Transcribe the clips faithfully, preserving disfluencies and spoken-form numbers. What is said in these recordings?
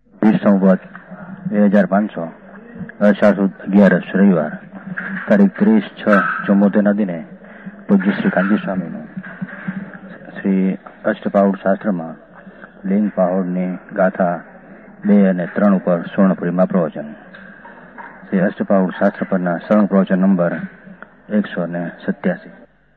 વીસ સંવત બે હજાર પાંચસો અષાઢ સુદ અગિયારસ રવિવાર તારીખ ત્રીસ છ ચુમ્મોતેરના દિને પૂજ્ય શ્રી કાંજી સ્વામીનું શ્રી અષ્ટપાઉડ શાસ્ત્રમાં લિંગ પાહોડની ગાથા બે અને ત્રણ ઉપર સ્વર્ણપુરીમાં પ્રવચન. શ્રી અષ્ટપાઉડ શાસ્ત્ર પરના શરણ પ્રવચન નંબર એકસો ને સત્યાસી.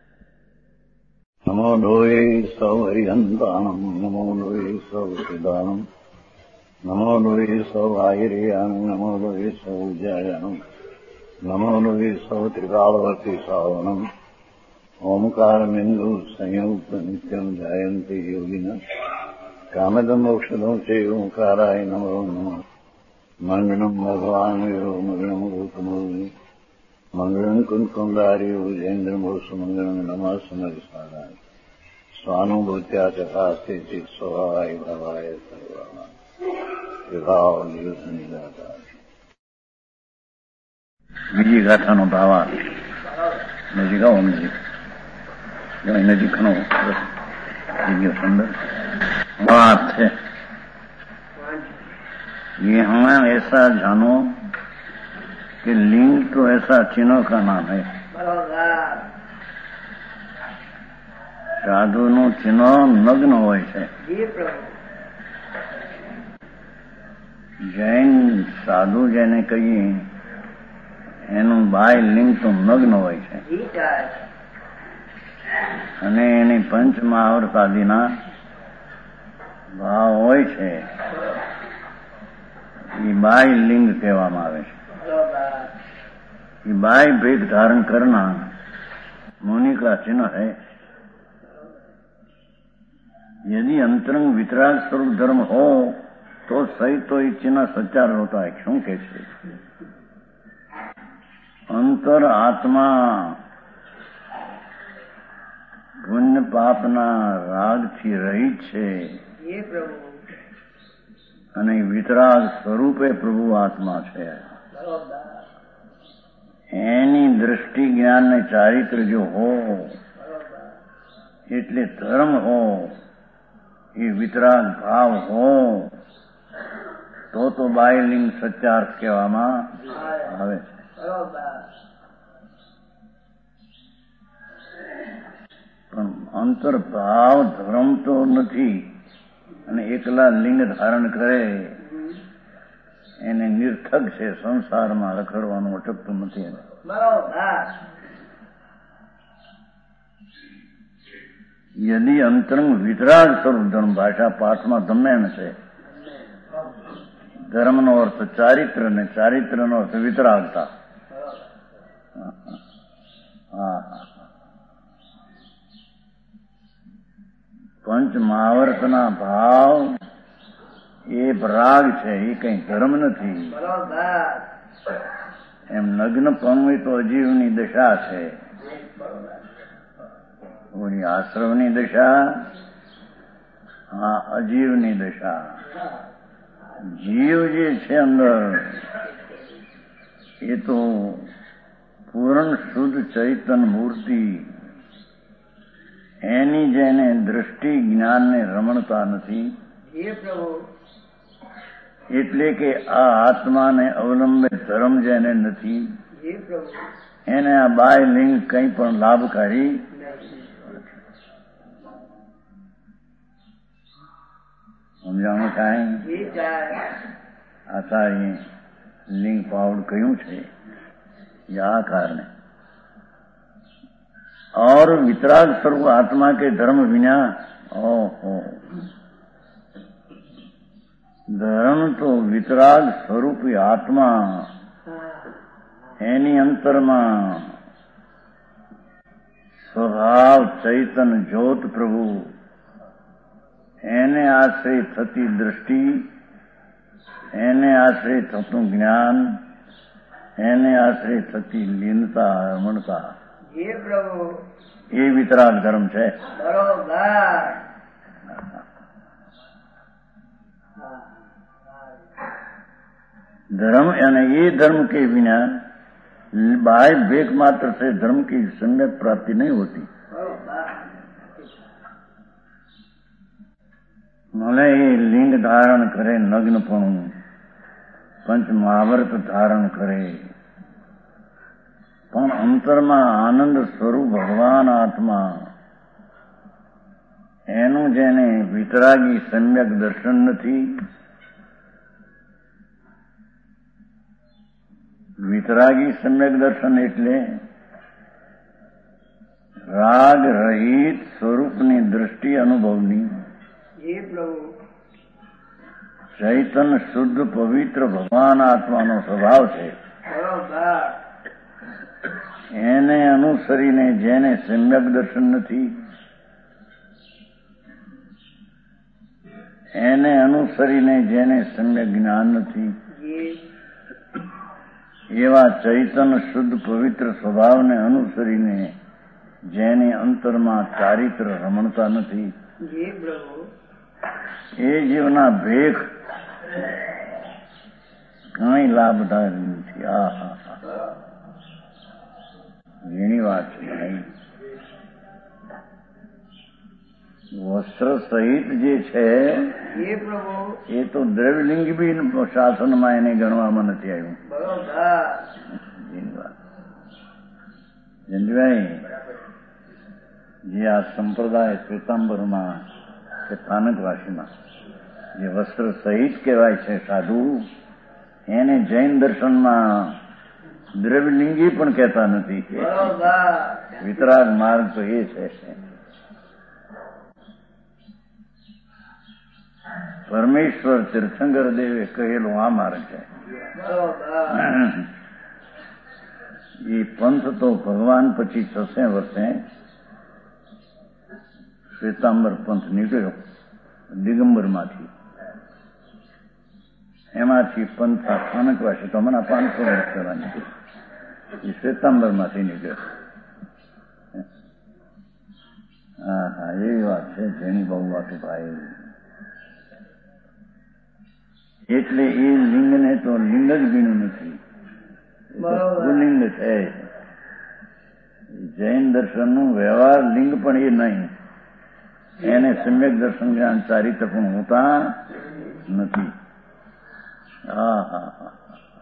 નમો લોહે સૌ હરિહંતાણમ નમો લોહે સૌ સિદ્ધાનમ નમો લોહે સૌ આયર્યાન નમો લોહે સૌ જયાનમ નમો લોહે સૌ ત્રિકાળવર્તી સાવનમ ઓમકારમિંદુ સંયુક્ત નિત્યમ જાયંતિ યોગિના કામદમ ઔષધમ છે ઓંકારાય નમો નમઃ. મંગળમ ભગવાન વીરો મંગળમ ગૌતમોની મંગળમ કુંકુંદાર્યો જૈન્દ્રમોષ મંગળમ નમઃ સમરિસારાય સ્વાનુભૂત્યા ચકાસ્તે ચિત સ્વભાવાય ભાવાય સર્વા વિભાવ નિયુત નિરાકાર. બીજી ગાથાનો ભાવા નજીક આવો નજીક નજીક ઘણો ગયો સુંદર बात है. यहाँ ऐसा जानो कि लिंग तो ऐसा चिन्ह का नाम है. साधु નું ચિહ્ન નગ્ન હોય છે. જૈન સાધુ જેને કહીએ એનું બાહ્ય લિંગ તો નગ્ન હોય છે અને એની પંચ મહાવર્તાદિના ભાવ હોય છે. એ બાહ્ય લિંગ કહેવામાં આવે છે. ये बाह्य भेद धारण करना मुनि का चिन्ह है. यदि अंतरंग वितराग स्वरूप धर्म हो तो सही तो ये चिन्ह सच्चा होता है. क्यों कैसे? अंतर आत्मा पुण्य पापना रागથી રહિત છે અને વિતરાગ સ્વરૂપે પ્રભુ આત્મા છે. એની દ્રષ્ટિ જ્ઞાન ને ચારિત્ર જો હો એટલે ધર્મ હો એ વિતરાગ ભાવ હો તો તો બાહ્યલિંગ સચ્ચાર્થ કહેવામાં આવે છે. પણ અંતર્ભાવ ધર્મ તો નથી અને એકલા લિંગ ધારણ કરે એને નિર્થક છે. સંસારમાં રખડવાનું અટકતું નથી. યદિ અંતરંગ વિતરાગ સ્વરૂપ ધર્મ ભાષા પાઠમાં દમેણ છે. ધર્મનો અર્થ ચારિત્ર ને ચારિત્રનો અર્થ વિતરાગતા. હા પંચ મહાવર્તના ભાવ એ રાગ છે. એ કઈ ધર્મ નથી. એમ નગ્ન પણ તો અજીવની દશા છે. ઓની આશ્રમની દશા હા અજીવની દશા. જીવ જે છે અંદર એ તો પૂર્ણ શુદ્ધ ચૈતન મૂર્તિ એની જેને દ્રષ્ટિ જ્ઞાનને રમણતા નથી. એટલે કે આ આત્માને અવલંબે ધર્મ જેને નથી એને આ બાહ્ય લિંગ કંઈ પણ લાભકારી. સમજાણું કાંઈ આચાર્ય લિંગ પાવડ કહ્યું છે આ કારણે. और वितराग स्वरूप आत्मा के धर्म बिना ओहो धर्म तो वितराग स्वरूपी आत्मा एनी अंतरमा स्वभाव चैतन ज्योत प्रभु એને આશ્રય થતી દ્રષ્ટિ એને આશ્રય થતું જ્ઞાન એને આશ્રય થતી લીનતા રમણતા એ વિતરાગ ધર્મ છે. धर्म यानी ये धर्म के बिना बाह्य भेद मात्र से धर्म की सम्यक प्राप्ति नहीं होती. ભલે એ લિંગ ધારણ કરે, નગ્નપણું પંચ મહાવર્ત ધારણ કરે, પણ અંતરમાં આનંદ સ્વરૂપ ભગવાન આત્મા એનું જેને વિતરાગી સમ્યક દર્શન નથી, વિતરાગી સમ્યક દર્શન એટલે રાગ રહિત સ્વરૂપની દૃષ્ટિ અનુભવની, ચૈતન્ય શુદ્ધ પવિત્ર ભગવાન આત્માનો સ્વભાવ છે. એને અનુસરીને જેને સમ્યક દર્શન નથી, એને અનુસરીને જેને સમ્યક જ્ઞાન નથી, એવા ચૈતન્ય શુદ્ધ પવિત્ર સ્વભાવને અનુસરીને જેને અંતરમાં ચારિત્ર રમણતા નથી, એ જીવના ભેખ કઈ લાભદાયક નથી. આ હા ઘણી વાત છે. વસ્ત્ર સહિત જે છે એ તો દ્રવ્યલિંગ બી શાસનમાં એને ગણવામાં નથી આવ્યું. જયંતિભાઈ, જે આ સંપ્રદાય શ્વેતાંબરમાં કે સ્થાનકવાસીમાં જે વસ્ત્ર સહિત કહેવાય છે સાધુ, એને જૈન દર્શનમાં દ્રવ્યલિંગી પણ કહેતા નથી. વિતરાગ માર્ગ તો એ છે. પરમેશ્વર તીર્થંકર દેવે કહેલો આ માર્ગ છે. એ પંથ તો ભગવાન પછી છસે વર્ષે શ્વેતાંબર પંથ નીકળ્યો દિગંબરમાંથી. એમાંથી પંથ સ્થાનકવાસી તો હમણાં પાંચસો વર્ષ કરવાની છે. એ શ્વેતાંબરમાંથી નીકળ્યો. હા હા એવી વાત છે. જેની બહુ વાત ભાઈ. એટલે એ લિંગને તો લિંગ જ ગણ્યું નથી, પુલિંગ છે. જૈન દર્શનનું વ્યવહાર લિંગ પણ એ નહીં. એને સમ્યક દર્શન જ્ઞાન ચારિત્ર પણ હોતા નથી. હા હા હા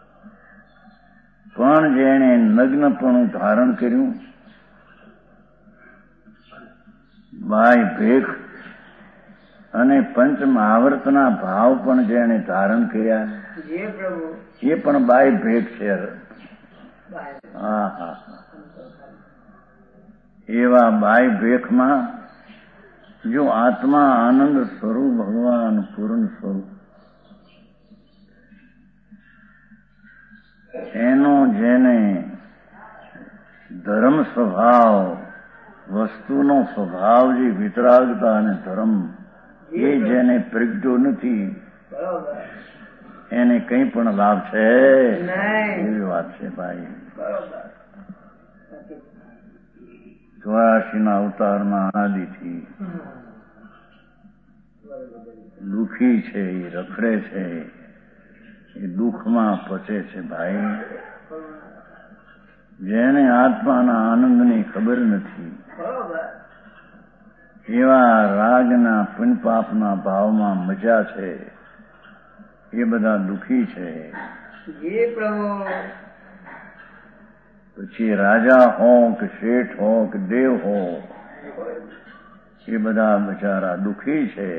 પણ જેણે નગ્નપણું ધારણ કર્યું, બાય ભેખ અને પંચ મહાવર્તના ભાવ પણ જેણે ધારણ કર્યા, એ પણ બાય ભેખ છે. હા હા એવા બાય ભેખમાં જો આત્મા આનંદ સ્વરૂપ ભગવાન પૂર્ણ સ્વરૂપ એનો જેને ધર્મ સ્વભાવ, વસ્તુનો સ્વભાવ જે વિતરાગતા અને ધર્મ એ જેને પ્રગટ્યો નથી, એને કંઈ પણ લાભ છે એવી વાત છે ભાઈ. ચોરાશી ના અવતારમાં અનાદિથી દુઃખી છે, એ રખડે છે, એ દુઃખમાં પચે છે ભાઈ. જેને આત્માના આનંદની ખબર નથી, એવા રાગના પુણ્યપાપના ભાવમાં મજા છે, એ બધા દુઃખી છે. પછી રાજા હો કે શેઠ હો કે દેવ હો, એ બધા બિચારા દુઃખી છે.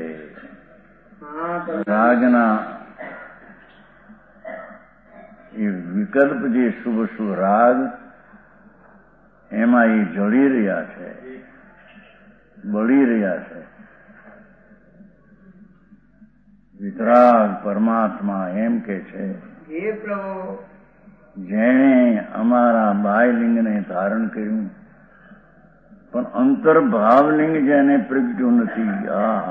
રાગના એ વિકલ્પ જે શુભ શુભ રાગ એમાં એ જળી રહ્યા છે, બળી રહ્યા છે. વિતરાગ પરમાત્મા એમ કે છે, જેણે અમારા બાહ્યલિંગને ધારણ કર્યું પણ અંતર્ભાવલિંગ જેને પ્રગટ્યું નથી. આ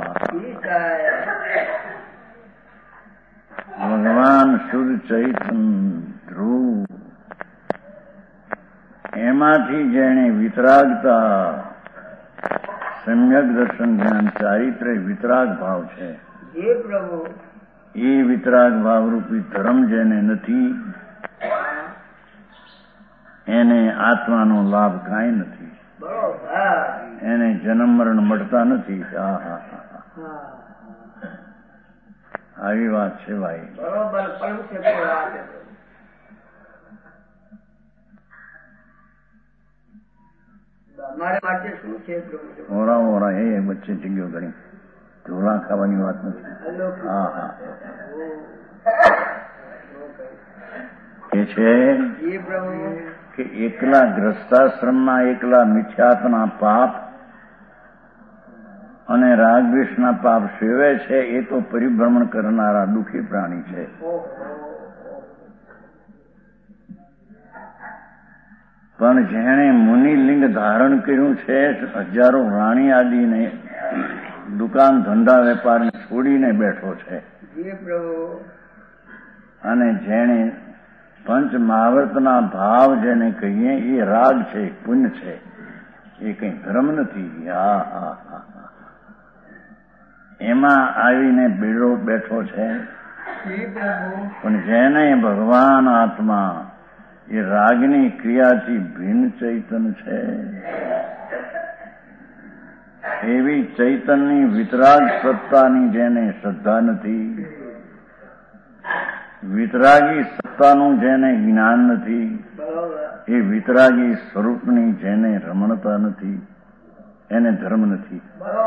ભગવાન શુદ્ધ ચૈતન્ય ધ્રુવ એમાંથી જેણે વિતરાગતા, સમ્યક દર્શન જ્ઞાન ચારિત્ર્ય વિતરાગ ભાવ છે, એ વિતરાગ ભાવરૂપી ધર્મ જેને નથી, એને આત્માનો લાભ કાંઈ નથી. એને જન્મ મરણ મળતા નથી. હા હા હા આવી વાત છે ભાઈ. બરોબર પણ છે તો વાત છે. અમારે માટે શું છે ઓરા ઓરા એ વચ્ચે જગ્યો ઘણી ઢોલા ખાવાની વાત નથી. હા હા એ છે કે એકલા ગ્રસ્તાશ્રમમાં એકલા મિથ્યાત્વના પાપ અને રાગદ્વેષના પાપ સેવે છે એ તો પરિભ્રમણ કરનારા દુઃખી પ્રાણી છે. પણ જેણે મુનિલિંગ ધારણ કર્યું છે, હજારો રાણી આદિને દુકાન ધંધા વેપાર છોડીને બેઠો છે, અને જેણે પંચ મહાવ્રતના ભાવ જેને કહીએ એ રાગ છે, પુણ્ય છે, એ કઈ ધર્મ નથી. હા હા હા એમાં આવીને બેડો બેઠો છે. પણ જેને ભગવાન આત્મા એ રાગની ક્રિયાથી ભિન્ન ચૈતન છે, એવી ચૈતનની વિતરાગ સત્તાની જેને શ્રદ્ધા નથી, વિતરાગી સત્તાનું જેને જ્ઞાન નથી, એ વિતરાગી સ્વરૂપની જેને રમણતા નથી, એને ધર્મ નથી.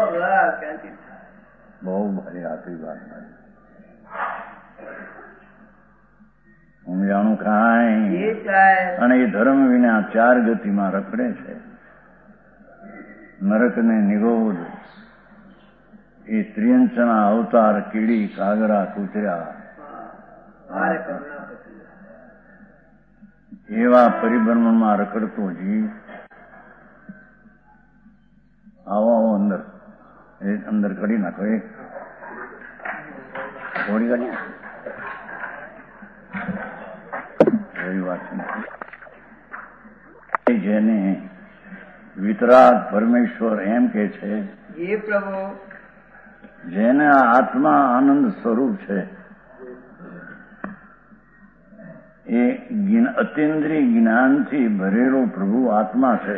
બહુ ભારી આખરી વાત. હું જાણું કાંઈ, અને એ ધર્મ વિના ચાર ગતિમાં રખડે છે. નરકને નિગોદ એ ત્રિયંચના અવતાર કીડી કાગરા કૂતર્યા એવા પરિભ્રમણમાં રખડતો જીવ આવો આવો અંદર એ અંદર કાઢી નાખો. એ થોડી કાઢી એવી વાત છે. જેને વિતરાગ પરમેશ્વર એમ કે છે, જેને આત્મા આનંદ સ્વરૂપ છે, એ અતિન્દ્રિય જ્ઞાનથી ભરેલો પ્રભુ આત્મા છે.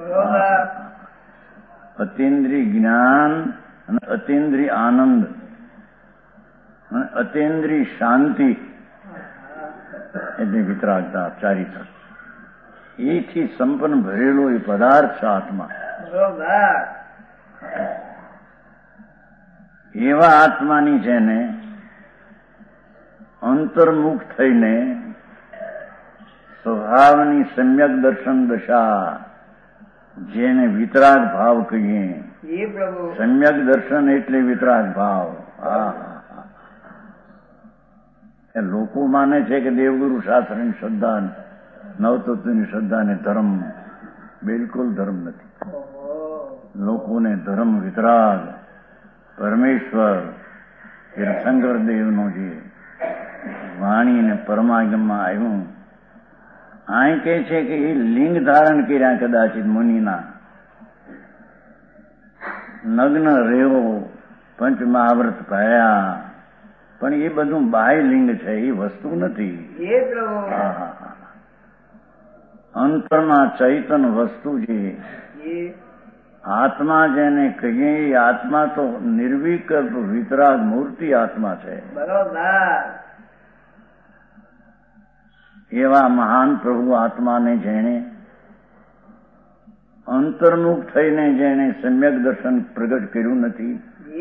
અતિન્દ્રિય જ્ઞાન અને અતિન્દ્રિય આનંદ અને અતિન્દ્રિય શાંતિ એટલે વિતરાગતા ચારિત્ર એથી સંપન્ન ભરેલો એ પદાર્થ છે આત્મા. એવા આત્માની જેને અંતર્મુખ થઈને સ્વભાવની સમ્યક દર્શન દશા જેને વિતરાગ ભાવ કહીએ. સમ્યક દર્શન એટલે વિતરાગ ભાવ. હા એ લોકો માને છે કે દેવગુરુ શાસ્ત્રની શ્રદ્ધા, નવતત્વની શ્રદ્ધાને ધર્મ. બિલકુલ ધર્મ નથી. લોકોને ધર્મ વિતરાગ પરમેશ્વર તીર્થંકર દેવનો જે વાણીને પરમાગમમાં આવ્યું, અહીં કહે છે કે એ લિંગ ધારણ કર્યા કદાચિત મુનિના, નગ્ન રેવો, પંચ મહાવ્રત પાયા, પણ એ બધું બાહ્ય લિંગ છે, એ વસ્તુ નથી. અંતરમાં ચૈતન વસ્તુ છે. આત્મા જેને કહીએ એ આત્મા તો નિર્વિકલ્પ વિતરાગ મૂર્તિ આત્મા છે. એવા મહાન પ્રભુ આત્માને જેણે અંતર્મુખ થઈને જેણે સમ્યક દર્શન પ્રગટ કર્યું નથી,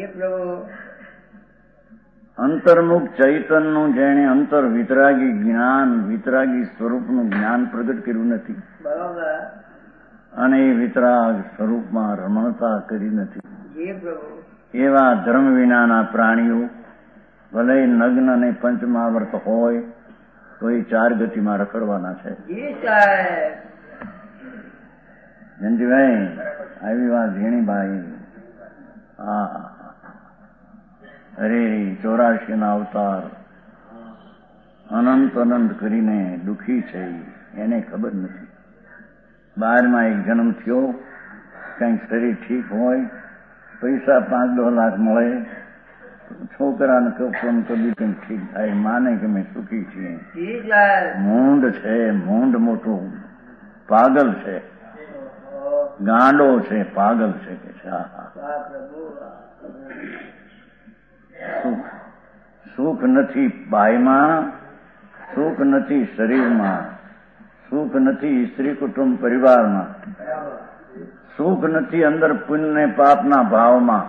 અંતર્મુખ ચૈતનનું જેણે અંતર વિતરાગી જ્ઞાન, વિતરાગી સ્વરૂપનું જ્ઞાન પ્રગટ કર્યું નથી, અને એ વિતરાગ સ્વરૂપમાં રમણતા કરી નથી, એવા ધર્મ વિનાના પ્રાણીઓ ભલે નગ્ન અને પંચમહાવ્રત હોય તો એ ચાર ગતિમાં રખડવાના છે. જયંતિભાઈ આવી વાત ઝીણીભાઈ. હા અરે ચોરાશી ના અવતાર અનંત અનંત કરીને દુઃખી છે, એને ખબર નથી. બારમાં એક જન્મ થયો, કંઈક શરીર ઠીક હોય, પૈસા પાંચ દો લાખ મળે, છોકરાને કપમ કદી કંઈક ઠીક થાય, માને કે અમે સુખી છીએ. મૂંડ છે, મૂંડ મોટું પાગલ છે, ગાંડો છે, પાગલ છે કે છે. સુખ સુખ નથી બાયમાં, સુખ નથી શરીરમાં, સુખ નથી સ્ત્રી કુટુંબ પરિવારમાં, સુખ નથી અંદર પુણ્ય ને પાપના ભાવમાં.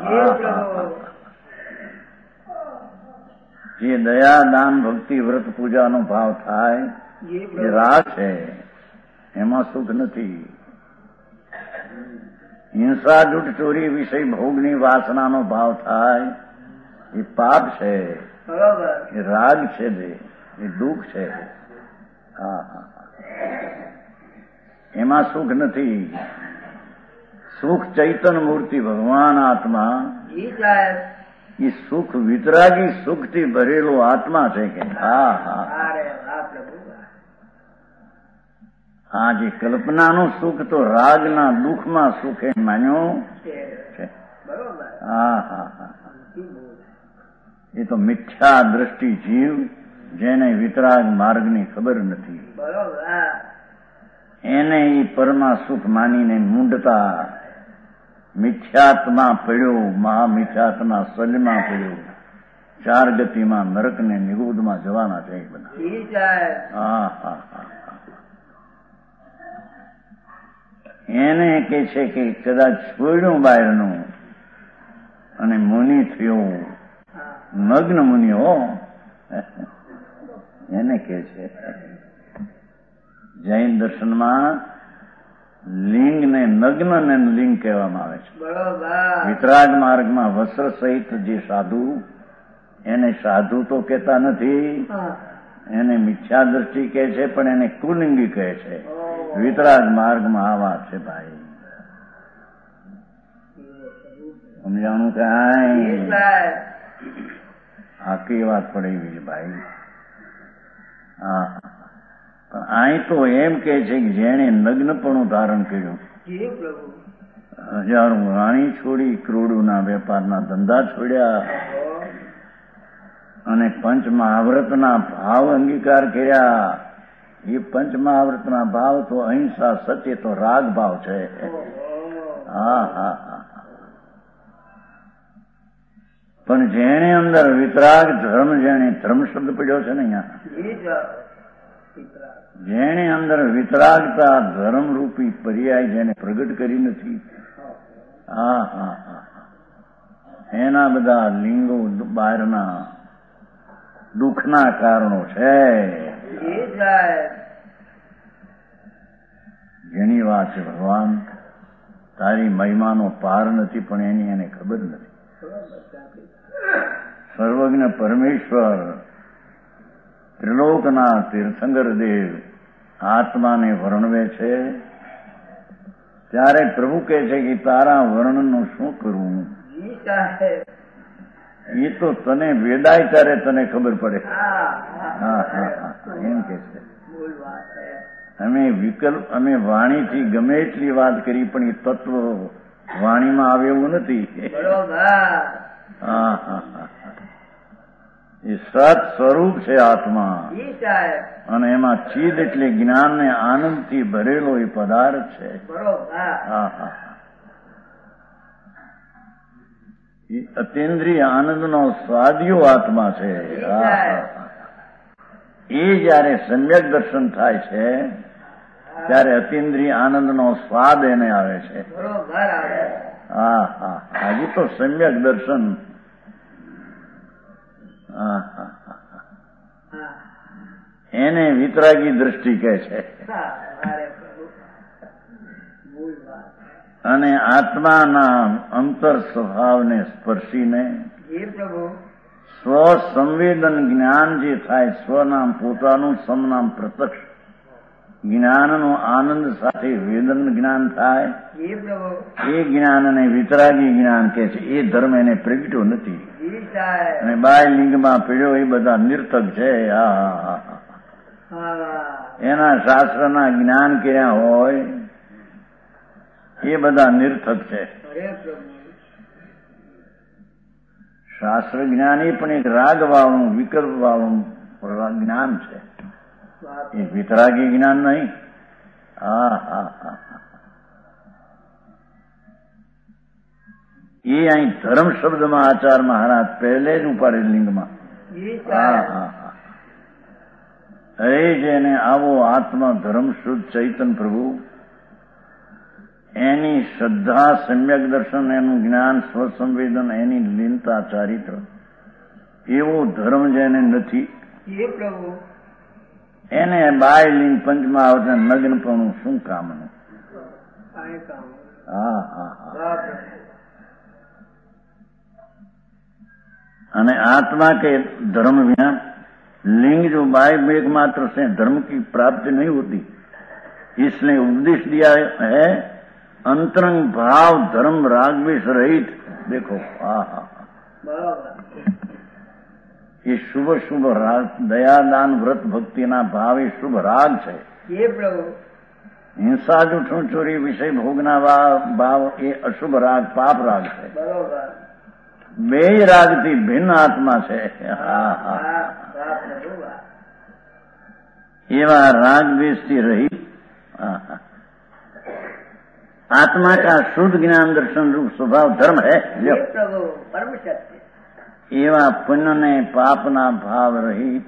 જે દયા દાન ભક્તિ વ્રત પૂજાનો ભાવ થાય એ રાગ છે, એમાં સુખ નથી. હિંસા જૂઠ ચોરી વિષય ભોગની વાસનાનો ભાવ થાય એ પાપ છે, એ રાગ છે, એ દુઃખ છે. હા હા એમાં સુખ નથી. સુખ ચૈતન મૂર્તિ ભગવાન આત્મા, એ સુખ વિતરાગી સુખથી ભરેલો આત્મા છે કે હા હા હા જે કલ્પનાનું સુખ તો રાગના દુઃખમાં સુખે માન્યો છે. હા હા હા એ તો મિથ્યા દ્રષ્ટિ જીવ, જેને વિતરાગ માર્ગની ખબર નથી, એને એ પરમા સુખ માનીને મૂંઢતા મિથ્યાત્મા પડ્યો, મહામિથ્યાત્મા સલમાં પડ્યો, ચાર ગતિમાં નરક ને નિગુદમાં જવાના છે બધા. હા હા હા એને કે છે કે કદાચ છોડ્યું બહારનું અને મુનિ થયો, નગ્ન મુનિ હો, એને કે છે. જૈન દર્શનમાં લિંગ ને નગ્ન ને લિંગ કહેવામાં આવે છે. વિતરાગ માર્ગમાં વસ્ત્ર સહિત જે સાધુ, એને સાધુ તો કહેતા નથી, એને મિથ્યા દ્રષ્ટિ કહે છે, પણ એને કુલિંગી કહે છે. વિતરાગ માર્ગમાં આ વાત છે ભાઈ, સમજાણું કાંઈ આખી વાત પડેવી છે ભાઈ. હા પણ અહીં તો એમ કે છે કે જેણે નગ્નપણું ધારણ કર્યું, હજારો રાણી છોડી, કરોડોના વેપારના ધંધા છોડ્યા અને પંચ મહાવ્રતના ભાવ અંગીકાર કર્યા. એ પંચ મહાવ્રતના ભાવ તો અહિંસા, સત્ય તો રાગ ભાવ છે. હા હા હા પણ જેણે અંદર વિતરાગ ધર્મ, જેણે ધર્મ શબ્દ પડ્યો છે ને અહીંયા, જેણે અંદર વિતરાગતા ધર્મ રૂપી પર્યાય જેને પ્રગટ કરી નથી, હા હા હા એના બધા લિંગો બહારના દુઃખના કારણો છે. જેની વાત છે ભગવાન, તારી મહિમાનો પાર નથી, પણ એની એને ખબર નથી. સર્વજ્ઞ પરમેશ્વર ત્રિલોકના તીર્થંકર દેવ આત્માને વર્ણવે છે, ત્યારે પ્રભુ કહે છે કે તારા વર્ણનનું શું કરવું, એ તો તને વેદાય ત્યારે તને ખબર પડે. હા હા હા એમ કે છે. અમે વિકલ્પ, અમે વાણીથી ગમે એટલી વાત કરી, પણ એ તત્વ વાણીમાં આવે એવું નથી. હા હા હા એ સત સ્વરૂપ છે આત્મા, અને એમાં ચીદ એટલે જ્ઞાન ને આનંદથી ભરેલો એ પદાર્થ છે. હા હા એ અતિન્દ્રિય આનંદનો સ્વાદિયો આત્મા છે. હા હા એ જયારે સમ્યક દર્શન થાય છે, ત્યારે અતિન્દ્રિય આનંદનો સ્વાદ એને આવે છે. હા હા હજી તો સમ્યક દર્શન. હા હા એને વિતરાગી દ્રષ્ટિ કહે છે. અને આત્માના અંતર સ્વભાવને સ્પર્શીને સ્વ સંવેદન જ્ઞાન જે થાય, સ્વનામ પોતાનું, સમનામ પ્રત્યક્ષ જ્ઞાનનો આનંદ સાથે વેદન જ્ઞાન થાય, એ જ્ઞાનને વિતરાગી જ્ઞાન કહે છે. એ ધર્મ એને પ્રગટ્યો નથી, અને બાય લિંગમાં પીડ્યો એ બધા નિર્થક છે. હા એના શાસ્ત્રના જ્ઞાન કર્યા હોય એ બધા નિર્થક છે. શાસ્ત્ર જ્ઞાન એ પણ એક રાગ વાળું, વિકલ્પ વાળું જ્ઞાન છે, એ વિતરાગી જ્ઞાન નહીં. હા હા હા એ અહીં ધર્મ શબ્દમાં આચાર મહારાજ પહેલે જ ઉપાડે લિંગમાં. જી હા સાહેબ. હા હા હે જેને આવો આત્મા ધર્મ શુદ્ધ ચૈતન પ્રભુ એની શ્રદ્ધા, સમ્યક દર્શન, એનું જ્ઞાન, સ્વસંવેદન, એની લીનતા, ચારિત્ર, એવો ધર્મ જેને નથી જી પ્રભુ. એને બાય લીન પંચમાં આવતા નગ્નપણું શું કામનું. કાંઈ કામ. હા હા હા વાહ પ્રભુ. અને आत्मा के धर्म बिना लिंग जो बाय एक मात्र से धर्म की प्राप्ति नहीं होती, इसलिए उपदेश दिया है अंतरंग भाव धर्म राग विष रहित. देखो हा हा બરોબર. ये शुभ शुभ राग, दया दान व्रत भक्ति ना भाव ये शुभ राग है. જી પ્રભુ. हिंसा जूठू चोरी विषय भोगना भाव ये अशुभ राग, पाप राग है. બરોબર. બે રાગથી ભિન્ન આત્મા છે. હા હા વાહ વાહ પ્રભુ વાહ. એવા राग द्वेष से रहित आत्मा का शुद्ध ज्ञान दर्शन रूप स्वभाव धर्म है. જી પ્રભુ. પરમ સત્ય. एवा पुण्य ने पापना भाव रहित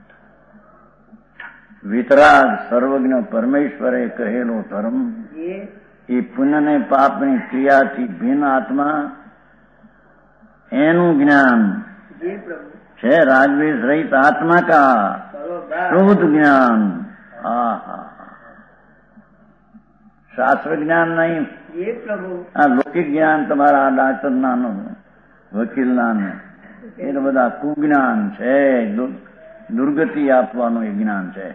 वितराग सर्वज्ञ परमेश्वरे कहेलो धर्म. જી. ये पुण्य ने पापनी क्रियाथी भिन्न आत्मा एनु ज्ञान જી પ્રભુ. છે रागद्वेष रहित आत्मा का બરોબર. शुद्ध ज्ञान. हा हा शास्त्र ज्ञान नहीं, જી પ્રભુ. આ લૌકિક જ્ઞાન તમારા ડાક્ટર નાનું વકીલ નાનું એ તો બધા કુજ્ઞાન છે, દુર્ગતિ આપવાનું એ જ્ઞાન છે.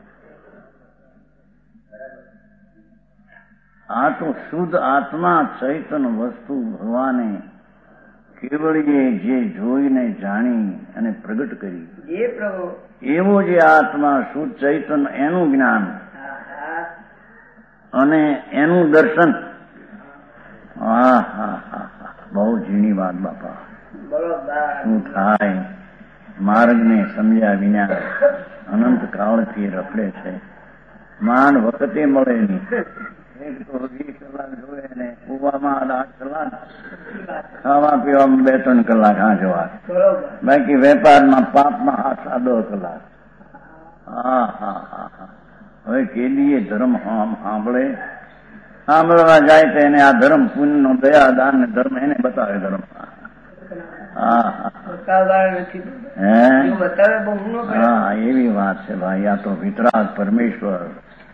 આ તો શુદ્ધ આત્મા ચૈતન વસ્તુ ભગવાને કેવળીએ જે જોઈને જાણી અને પ્રગટ કરી જી પ્રભુ. એવો જે આત્મા શુદ્ધ ચૈતન એનું જ્ઞાન હા હા. અને એનું દર્શન. હા હા હા હા બહુ ઝીણી વાત બાપા. બરોબર. શું થાય માર્ગને સમજ્યા વિના અનંત કાળથી રખડે છે, માંડ વખતે મળે નહીં. એક તો વીસ કલાક જોવે ને કુવામાં આઠ કલાક, ખાવા પીવામાં બે ત્રણ કલાક હા જોવા, બરોબર. બાકી વેપારમાં પાપમાં આઠ સાદો કલાક. હા હા હા હા હવે કેદીએ ધર્મ સાંભળે, સાંભળવા જાય તો એને આ ધર્મ પુણ્યનો દયા દાન ને ધર્મ એને બતાવે ધર્મ. હા હા બતાવવા નથી. હે જો બતાવે બહુ ઊંડો પડે. હા એવી વાત છે ભાઈ. આ તો વિતરાગ પરમેશ્વર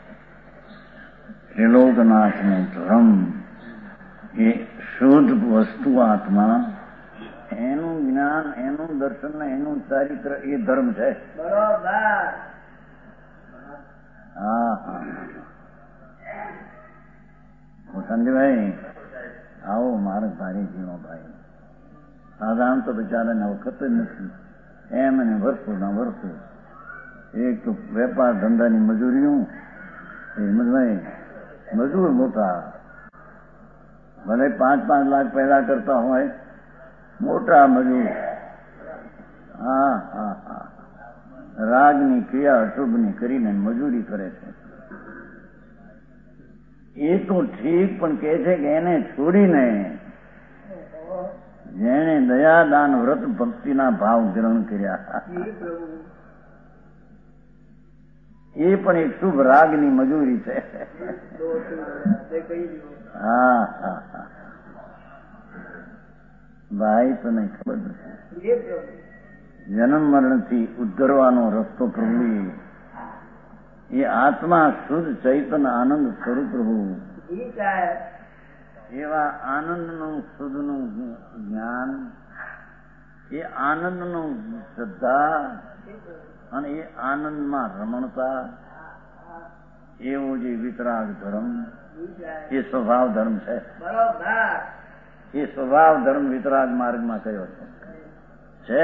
ત્રિલોકનાથ નું ધર્મ એ શુદ્ધ વસ્તુ આત્મા એનું જ્ઞાન, એનું દર્શન ને એનું ચારિત્ર એ ધર્મ છે. બરોબર. હા હા સંજયભાઈ આવો મારે ભારી જીવો ભાઈ. સાધારણ તો બિચારાને વખત જ નથી, એમ એને વર્ષો ના વર્ષો. એક તો વેપાર ધંધાની મજૂરીઓ, હિંમતભાઈ મજૂર મોટા, ભલે પાંચ પાંચ લાખ પેદા કરતા હોય, મોટા મજૂર. હા હા હા રાગની ક્રિયા અશુભની કરીને મજૂરી કરે છે. એ તો ઠીક, પણ કહે છે કે એને છોડીને જેણે દયા દાન વ્રત ભક્તિના ભાવ ગ્રહણ કર્યા જી પ્રભુ. એ પણ એક શુભ રાગની મજૂરી છે. તે કહી દીધું. હા હા હા ભાઈ તને ખબર નથી, જી પ્રભુ. જન્મ મરણથી ઉદ્ધરવાનો રસ્તો પ્રભુ એ આત્મા શુદ્ધ ચૈતન આનંદ સ્વરૂપ પ્રભુ. જી સાહેબ. એવા આનંદનું શુદ્ધનું જ્ઞાન, એ આનંદનું શ્રદ્ધા અને એ આનંદમાં રમણતા, એવો જે વિતરાગ ધર્મ એ સ્વભાવ ધર્મ છે. બરોબર. એ સ્વભાવ ધર્મ વિતરાગ માર્ગમાં કયો છે?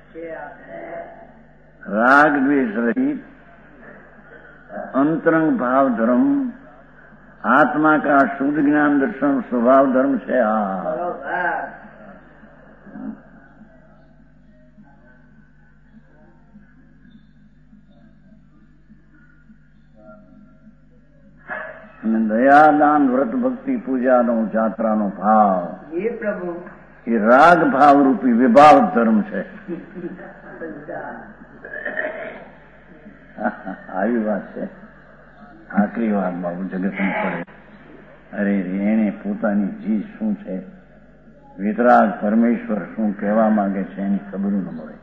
રાગ દ્વેષ રહિત अंतरंग भाव धर्म आत्मा का शुद्ध ज्ञान दर्शन स्वभाव धर्म છે. આ અને દયાદાન વ્રત ભક્તિ પૂજાનો જાત્રાનો ભાવ હે પ્રભુ એ રાગ ભાવ રૂપી વિભાવ ધર્મ છે. આવી વાત છે. આકરી વાત બાબુ જગતમાં પડે. અરે એને પોતાની જીજ શું છે, વિતરાગ પરમેશ્વર શું કહેવા માંગે છે એની ખબર ન મળે.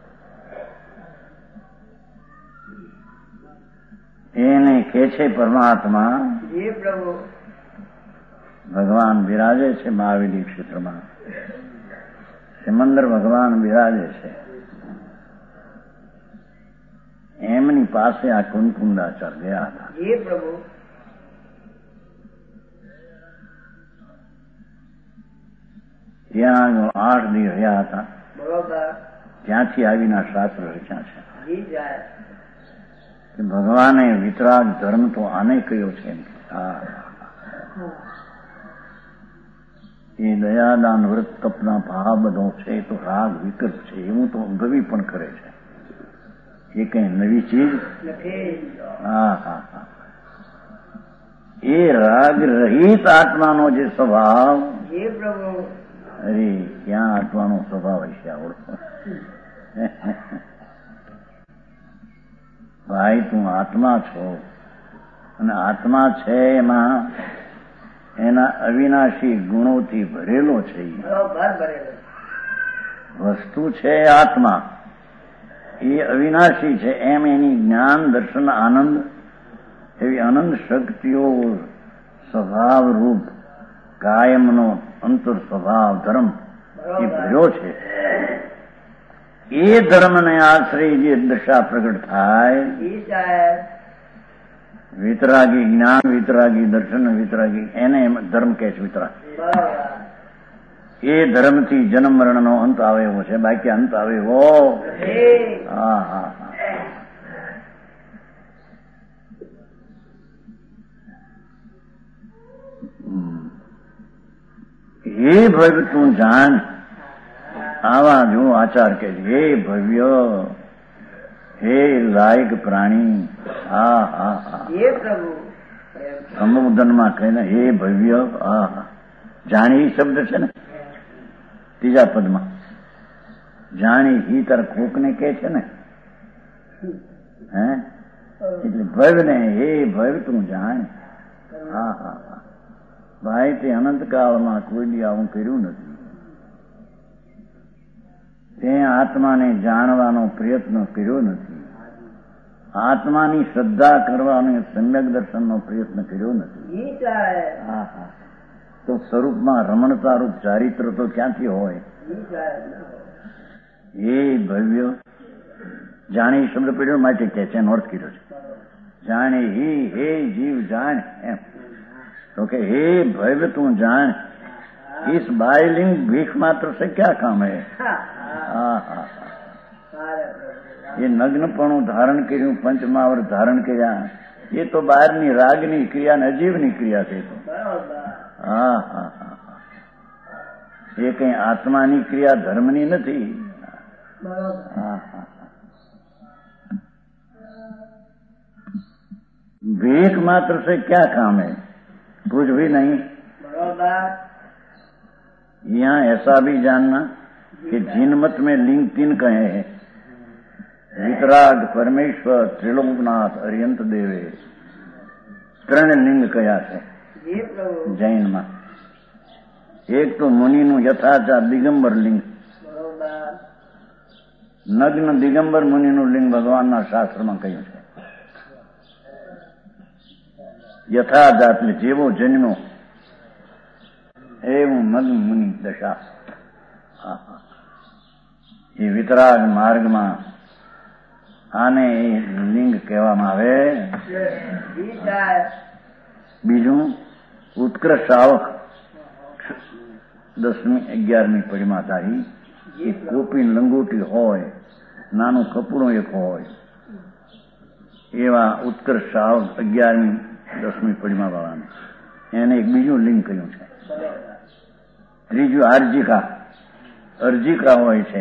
એને કે છે પરમાત્મા, હે પ્રભુ ભગવાન બિરાજે છે મહાવેલી ક્ષેત્રમાં, સિમંદર ભગવાન બિરાજે છે. એમની પાસે આ કુંકુંદાચાર ગયા હતા. હે પ્રભુ ત્યાં આઠ દિવસ રહ્યા હતા. બરોબર ત્યાંથી આવીને શાસ્ત્ર રચ્યા છે જી જાય કે ભગવાને વિતરાગ ધર્મ તો આને કયો છે. હા, એ દયાદાન વ્રત તપના ભાવ બધો છે તો રાગ વિકલ્પ છે એવું તો અનુભવી પણ કરે છે. એ કઈ નવી ચીજ? નથી. હા હા હા. એ રાગ રહિત આત્માનો જે સ્વભાવ, હે પ્રભુ અરે ક્યાં આત્માનો સ્વભાવ હશે આવડતો? ભાઈ તું આત્મા છો અને આત્મા છે એમાં એના અવિનાશી ગુણોથી ભરેલો છે. બરોબર ભરેલો વસ્તુ છે આત્મા, એ અવિનાશી છે. એમ એની જ્ઞાન દર્શન આનંદ એવી અનંત શક્તિઓ સ્વભાવ રૂપ કાયમનો અંતર સ્વભાવ ધર્મ એ ભર્યો છે. એ ધર્મને આશ્રય જે દશા પ્રગટ થાય, જી સાહેબ વિતરાગી જ્ઞાન વિતરાગી દર્શન વિતરાગી એને એમ ધર્મ કહે છે. વિતરાગ બરોબર એ ધર્મથી જન્મ મરણનો અંત આવે એવો છે, બાકી અંત આવે એવો. હા હા હા. હે ભવ્ય તું જાણ, આવા જો આચાર કે હે ભવ્ય, હે લાયક પ્રાણી. હા હા હા. હે પ્રભુ સંબોધનમાં કહીને હે ભવ્ય. હા હા. જાણી શબ્દ છે ને ત્રીજા પદમાં, જાણી હી તાર કોકને કે છે ને, હે એટલે ભવ્ય ને હે ભવ્ય તું જાણ. હા હા હા. ભાઈ તે અનંતકાળમાં કોઈ દી આવું કર્યું નથી. તે આત્માને જાણવાનો પ્રયત્ન કર્યો નથી. આત્માની શ્રદ્ધા કરવાનો સમ્યક દર્શનનો પ્રયત્ન કર્યો નથી. જી સાહેબ હા હા. તો સ્વરૂપમાં રમણતા રૂપ ચારિત્ર તો ક્યાંથી હોય? જી સાહેબ એ ભવ્ય જાણી શબ્દ પડ્યો માટે કે છે, નોર્થ કર્યો છે. જાણે હી હે જીવ જાણ એમ तो कि हे भव्य तू जान, इस बायलिंग भीख मात्र से क्या काम है? હા હા. એ નગ્નપણું ધારણ કર્યું, પંચમાવર ધારણ કર્યા, એ તો બહારની રાગની ક્રિયા ને અજીવની ક્રિયા છે. હા હા હા. એ કઈ આત્માની ક્રિયા ધર્મની નથી. હા હા. भीख मात्र से क्या काम है? कुछ भी नहीं. यहाँ ऐसा भी जानना कि जिन मत में लिंग तीन कहे हैं, वितराग परमेश्वर त्रिलोकनाथ अरियंत देवे, ત્રણ લિંગ કયા છે જૈનમાં? એક તો મુનિનું યથાચાર દિગંબર લિંગ, નગ્ન દિગંબર મુનિનું લિંગ ભગવાનના શાસ્ત્રમાં કહ્યું છે. યથાજાત એટલે જેવો જન્મ્યો એવું મગ્ન મુનિ દશા. એ વિતરાગ માર્ગમાં આને એ લિંગ કહેવામાં આવે. બીજું ઉત્કૃષ્ટ શ્રાવક દસમી અગિયારમી પડીમાંધારી, એ કોપી લંગોટી હોય, નાનું કપડું એક હોય, એવા ઉત્કર્ષ શ્રાવક અગિયારમી દસમી પડીમાં વાળાને એને એક બીજું લિંગ કહ્યું છે. ત્રીજું આર્જિકા, અર્જિકા હોય છે,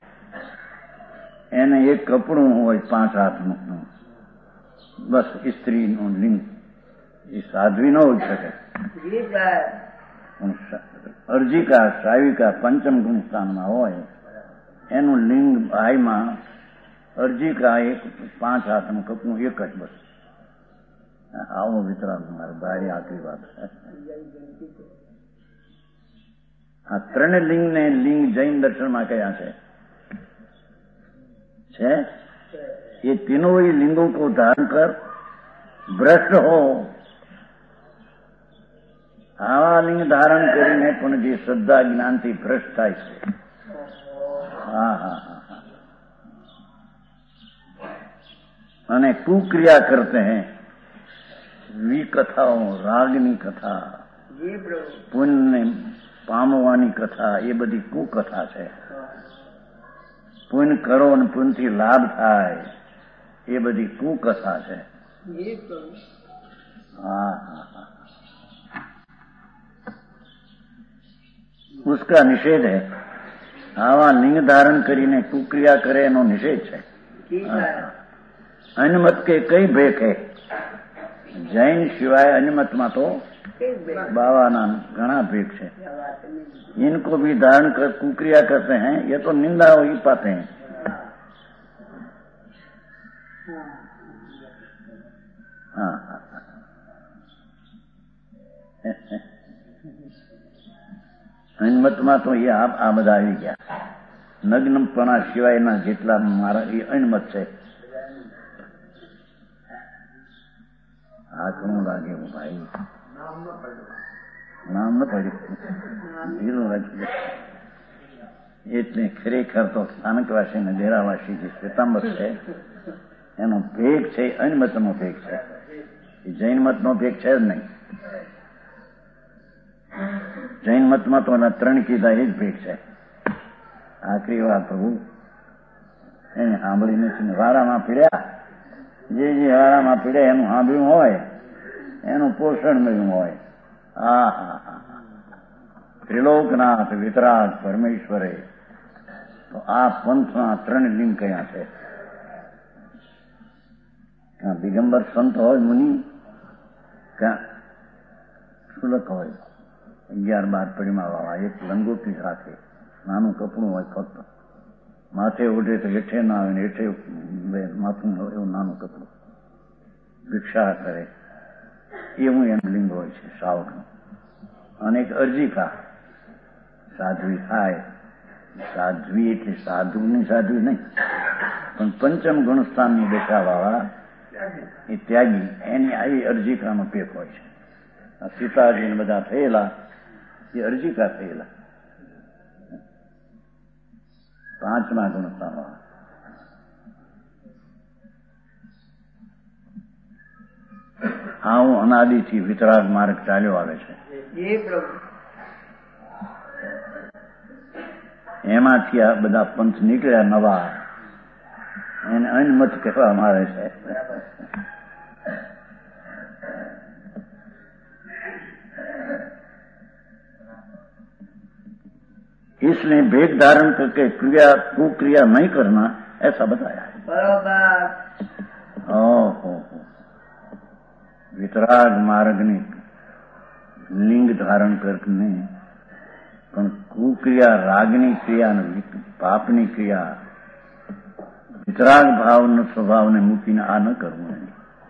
એને એક કપડું હોય પાંચ હાથનું, બસ સ્ત્રીનું લિંગ એ સાધ્વી ન હોઈ શકે. જી સાહેબ. અર્જિકા શ્રાવિકા પંચમ ગુણ સ્થાનમાં હોય એનું લિંગ ભાઈમાં અર્જિકા એક પાંચ હાથનું કપનું એક જ બસ. આવો વિતરાગ મારે ભાઈ આખરી વાત. આ ત્રણ લિંગ ને લિંગ જૈન દર્શનમાં કયા છે છે ये तीनों ही लिंगों को धारण कर भ्रष्ट हो. આવા લિંગ ધારણ કરીને પણ જે શ્રદ્ધા જ્ઞાનથી ભ્રષ્ટ થાય છે. હા હા હા અને કુક્રિયા કરતે હૈ. વિકથાઓ રાગની કથા, પુણ્ય પામવાની કથા, એ બધી કુકથા છે. પુણ્ય કરો અને પુણ્યથી લાભ થાય એ બધી કુકથા છે. હા હા હા उसका निषेध है. આવા લિંગ ધારણ કરીને કુક્રિયા કરે એનો નિષેધ છે. અન્યમત કે કઈ ભેખ હૈ. જૈન સિવાય અન્યમતમાં તો બાવાના ઘણા ભેખ છે. इनको भी धारण कर कुक्रिया करते हैं, ये तो निंदा हो ही पाते हैं. हाँ અન્મતમાં તો એ આ બધા આવી ગયા. નગ્નપણા સિવાયના જેટલા મારા એ અન્મત છે. આ ઘણું લાગે ભાઈ. નામ ન પડ્યું એટલે ખરેખર તો સ્થાનકવાસી ને ડેરાવાસી જે શ્વેતાંબર છે એનો ભેગ છે, અન્મતનો ભેગ છે. એ જૈન મતનો ભેગ છે જ નહીં. જૈન મતમાં તો એના ત્રણ કીધા એ જ ભેગ છે. આખરી વાત પ્રભુ એને સાંભળીને વારામાં પીડ્યા. જે જે વારામાં પીડ્યા એનું સાંભળ્યું હોય એનું પોષણ મળ્યું હોય. હા હા હા ત્રિલોકનાથ વિતરાગ પરમેશ્વરે તો આ પંથના ત્રણ લિંગ કયા છે. ક્યાં દિગંબર સંત હોય મુનિ, ક્યાં શુલક હોય અગિયાર બાર પરિમા વાળા, એક લંગોટી રાખે, નાનું કપડું હોય ફક્ત, માથે ઉઠે તો હેઠે ના આવે ને હેઠે માથું હોય એવું નાનું કપડું, ભિક્ષા કરે એવું એનું લિંગ હોય છે શ્રાવકનું. અને એક અર્જિકા સાધ્વી થાય. સાધ્વી એટલે સાધુની સાધ્વી નહીં પણ પંચમ ગુણસ્થાનની દેખાવાળા એ ત્યાગી, એની આવી અર્જિકાનો પેક હોય છે. સીતાજીને બધા થયેલા એ અર્જિકા થયેલા પાંચમા ગુણસ્થાનવાળા. આવું અનાદિથી વિતરાગ માર્ગ ચાલ્યો આવે છે. એમાંથી આ બધા પંથ નીકળ્યા નવા, એને અન્મત કહેવામાં આવે છે. इसलिए भेद धारण करके क्रिया कुक्रिया नहीं करना ऐसा बताया है. बराबर. ओहो वितराग मार्गनी લિંગ ધારણ કરીને પણ કુક્રિયા, રાગની ક્રિયા, પાપની ક્રિયા, વિતરાગ ભાવનો સ્વભાવને મૂકીને આ ન કરવું.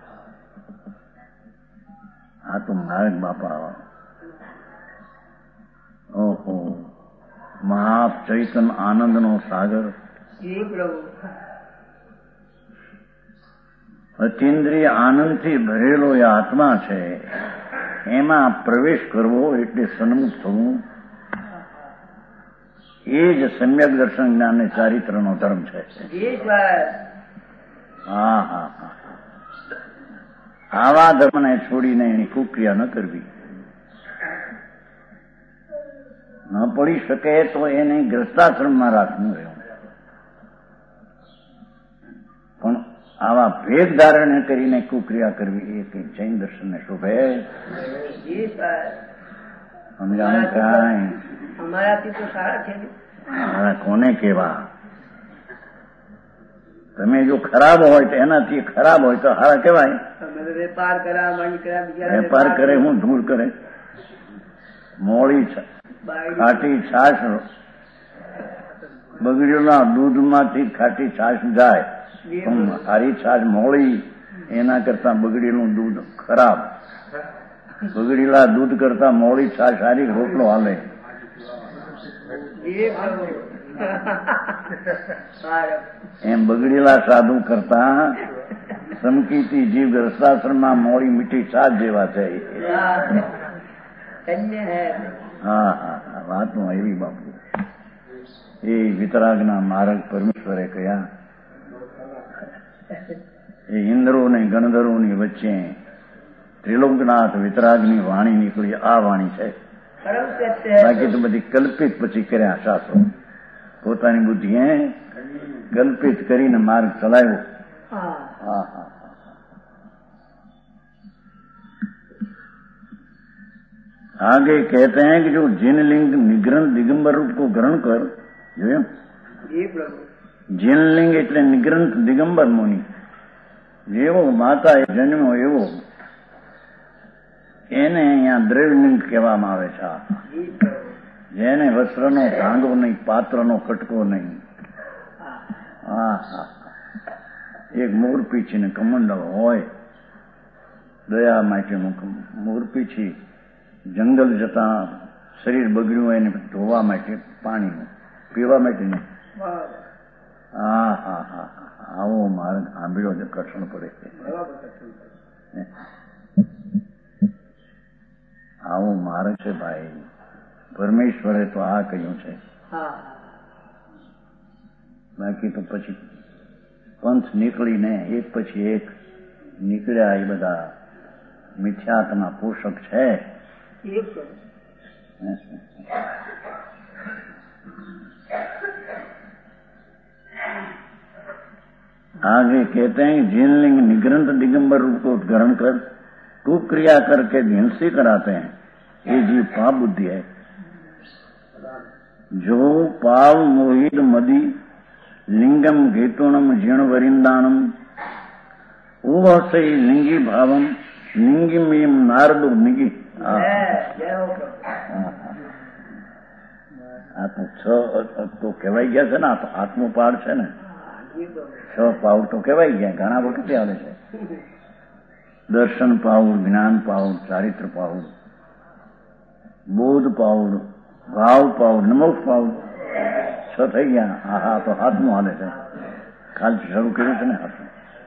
આ તો માર્ગ બાપા. ઓહો મહા ચૈતન આનંદનો સાગર, અતિન્દ્રિય આનંદથી ભરેલો એ આત્મા છે. એમાં પ્રવેશ કરવો એટલે સન્મુખ થવું, એ જ સમ્યક દર્શન જ્ઞાન અને ચારિત્રનો ધર્મ છે. હા હા હા આવા ધર્મને છોડીને એની કુક્રિયા ન કરવી. ન પડી શકે તો એને ગ્રસ્તાશ્રમમાં રાખવું રહેવું. પણ આવા ભેદ ધારણ કરીને કુક્રિયા કરવી એ કઈ જૈન દર્શનને શોભે? સમજાણું કાંઈ? અમારાથી તો સારા છે. કોને કેવા? તમે જો ખરાબ હોય તો એનાથી ખરાબ હોય તો હારા કહેવાય. વેપાર કર્યા વેપાર કરે હું ધૂળ કરે. મોળી ખાટી છાશ બગડેલા દૂધમાંથી ખાટી છાશ જાય. સારી છાશ મોળી એના કરતા બગડેલું દૂધ ખરાબ. બગડેલા દૂધ કરતા મોળી છાશ સારી રોટલો હાલે. એમ બગડેલા સાધુ કરતા સમકીતી જીવ રસાશ્રમમાં મોડી મીઠી છાશ જેવા છે. હા હા વાતમાં એવી બાપુ એ વિતરાગના માર્ગ પરમેશ્વરે કયા એ ઇન્દ્રો ને ગણધરોની વચ્ચે ત્રિલોકનાથ વિતરાગની વાણી નીકળી. આ વાણી છે. બાકી તો બધી કલ્પિત પછી કર્યા શાસ્ત્રો. પોતાની બુદ્ધિએ કલ્પિત કરીને માર્ગ ચલાવ્યો. હા હા आगे कहते हैं कि जो जिन लिंग निग्रंथ दिगंबर रूप को ग्रहण कर જોયું જીનલિંગ એટલે નિગ્રંથ દિગંબર મુનિ જેવો માતા એ જન્મ્યો એવો એને અહીંયા દ્રવ્યલિંગ કહેવામાં આવે છે. જેને વસ્ત્રનો ઢાંગો નહીં, પાત્રનો કટકો નહીં. હા હા એક મોરપીછી ને કમંડળ હોય દયા માટેનું મોરપીછી જંગલ જતા શરીર બગડ્યું હોય એને ધોવા માટે પાણીનું પીવા માટે નહીં. હા હા હા આવો માર્ગ આંબળ્યો જ કઠણ પડે છે. આવો માર્ગ છે ભાઈ. પરમેશ્વરે તો આ કહ્યું છે. બાકી તો પછી પંથ નીકળીને એક પછી એક નીકળ્યા એ બધા મિથ્યાત્મા પોષક છે. आगे कहते हैं जिनलिंग निग्रंथ दिगंबर रूप को ग्रहण कर तू क्रिया करके हिंसी कराते हैं ये जीव पाप बुद्धि है. जो पाव मोहित मदी लिंगम घेतुणम जीर्ण वरिंदानम वो से लिंगी भावम लिंगी में नारदो निगी. આ તો છ તો કહેવાય ગયા છે ને. આ તો આત્મપાડ છે ને. છ પાઉડ તો કહેવાય ગયા. ઘણા વખતે આવે છે. દર્શન પાઉડ, જ્ઞાન પાઉડ, ચારિત્ર પાઉડ, બોધ પાઉડ, ભાવ પાઉડ, નમોક્ષ પાઉડ છ થઈ ગયા. હા હા તો હાથમાં હાલે છે. કાલથી શરૂ કર્યું છે ને હાથમાં.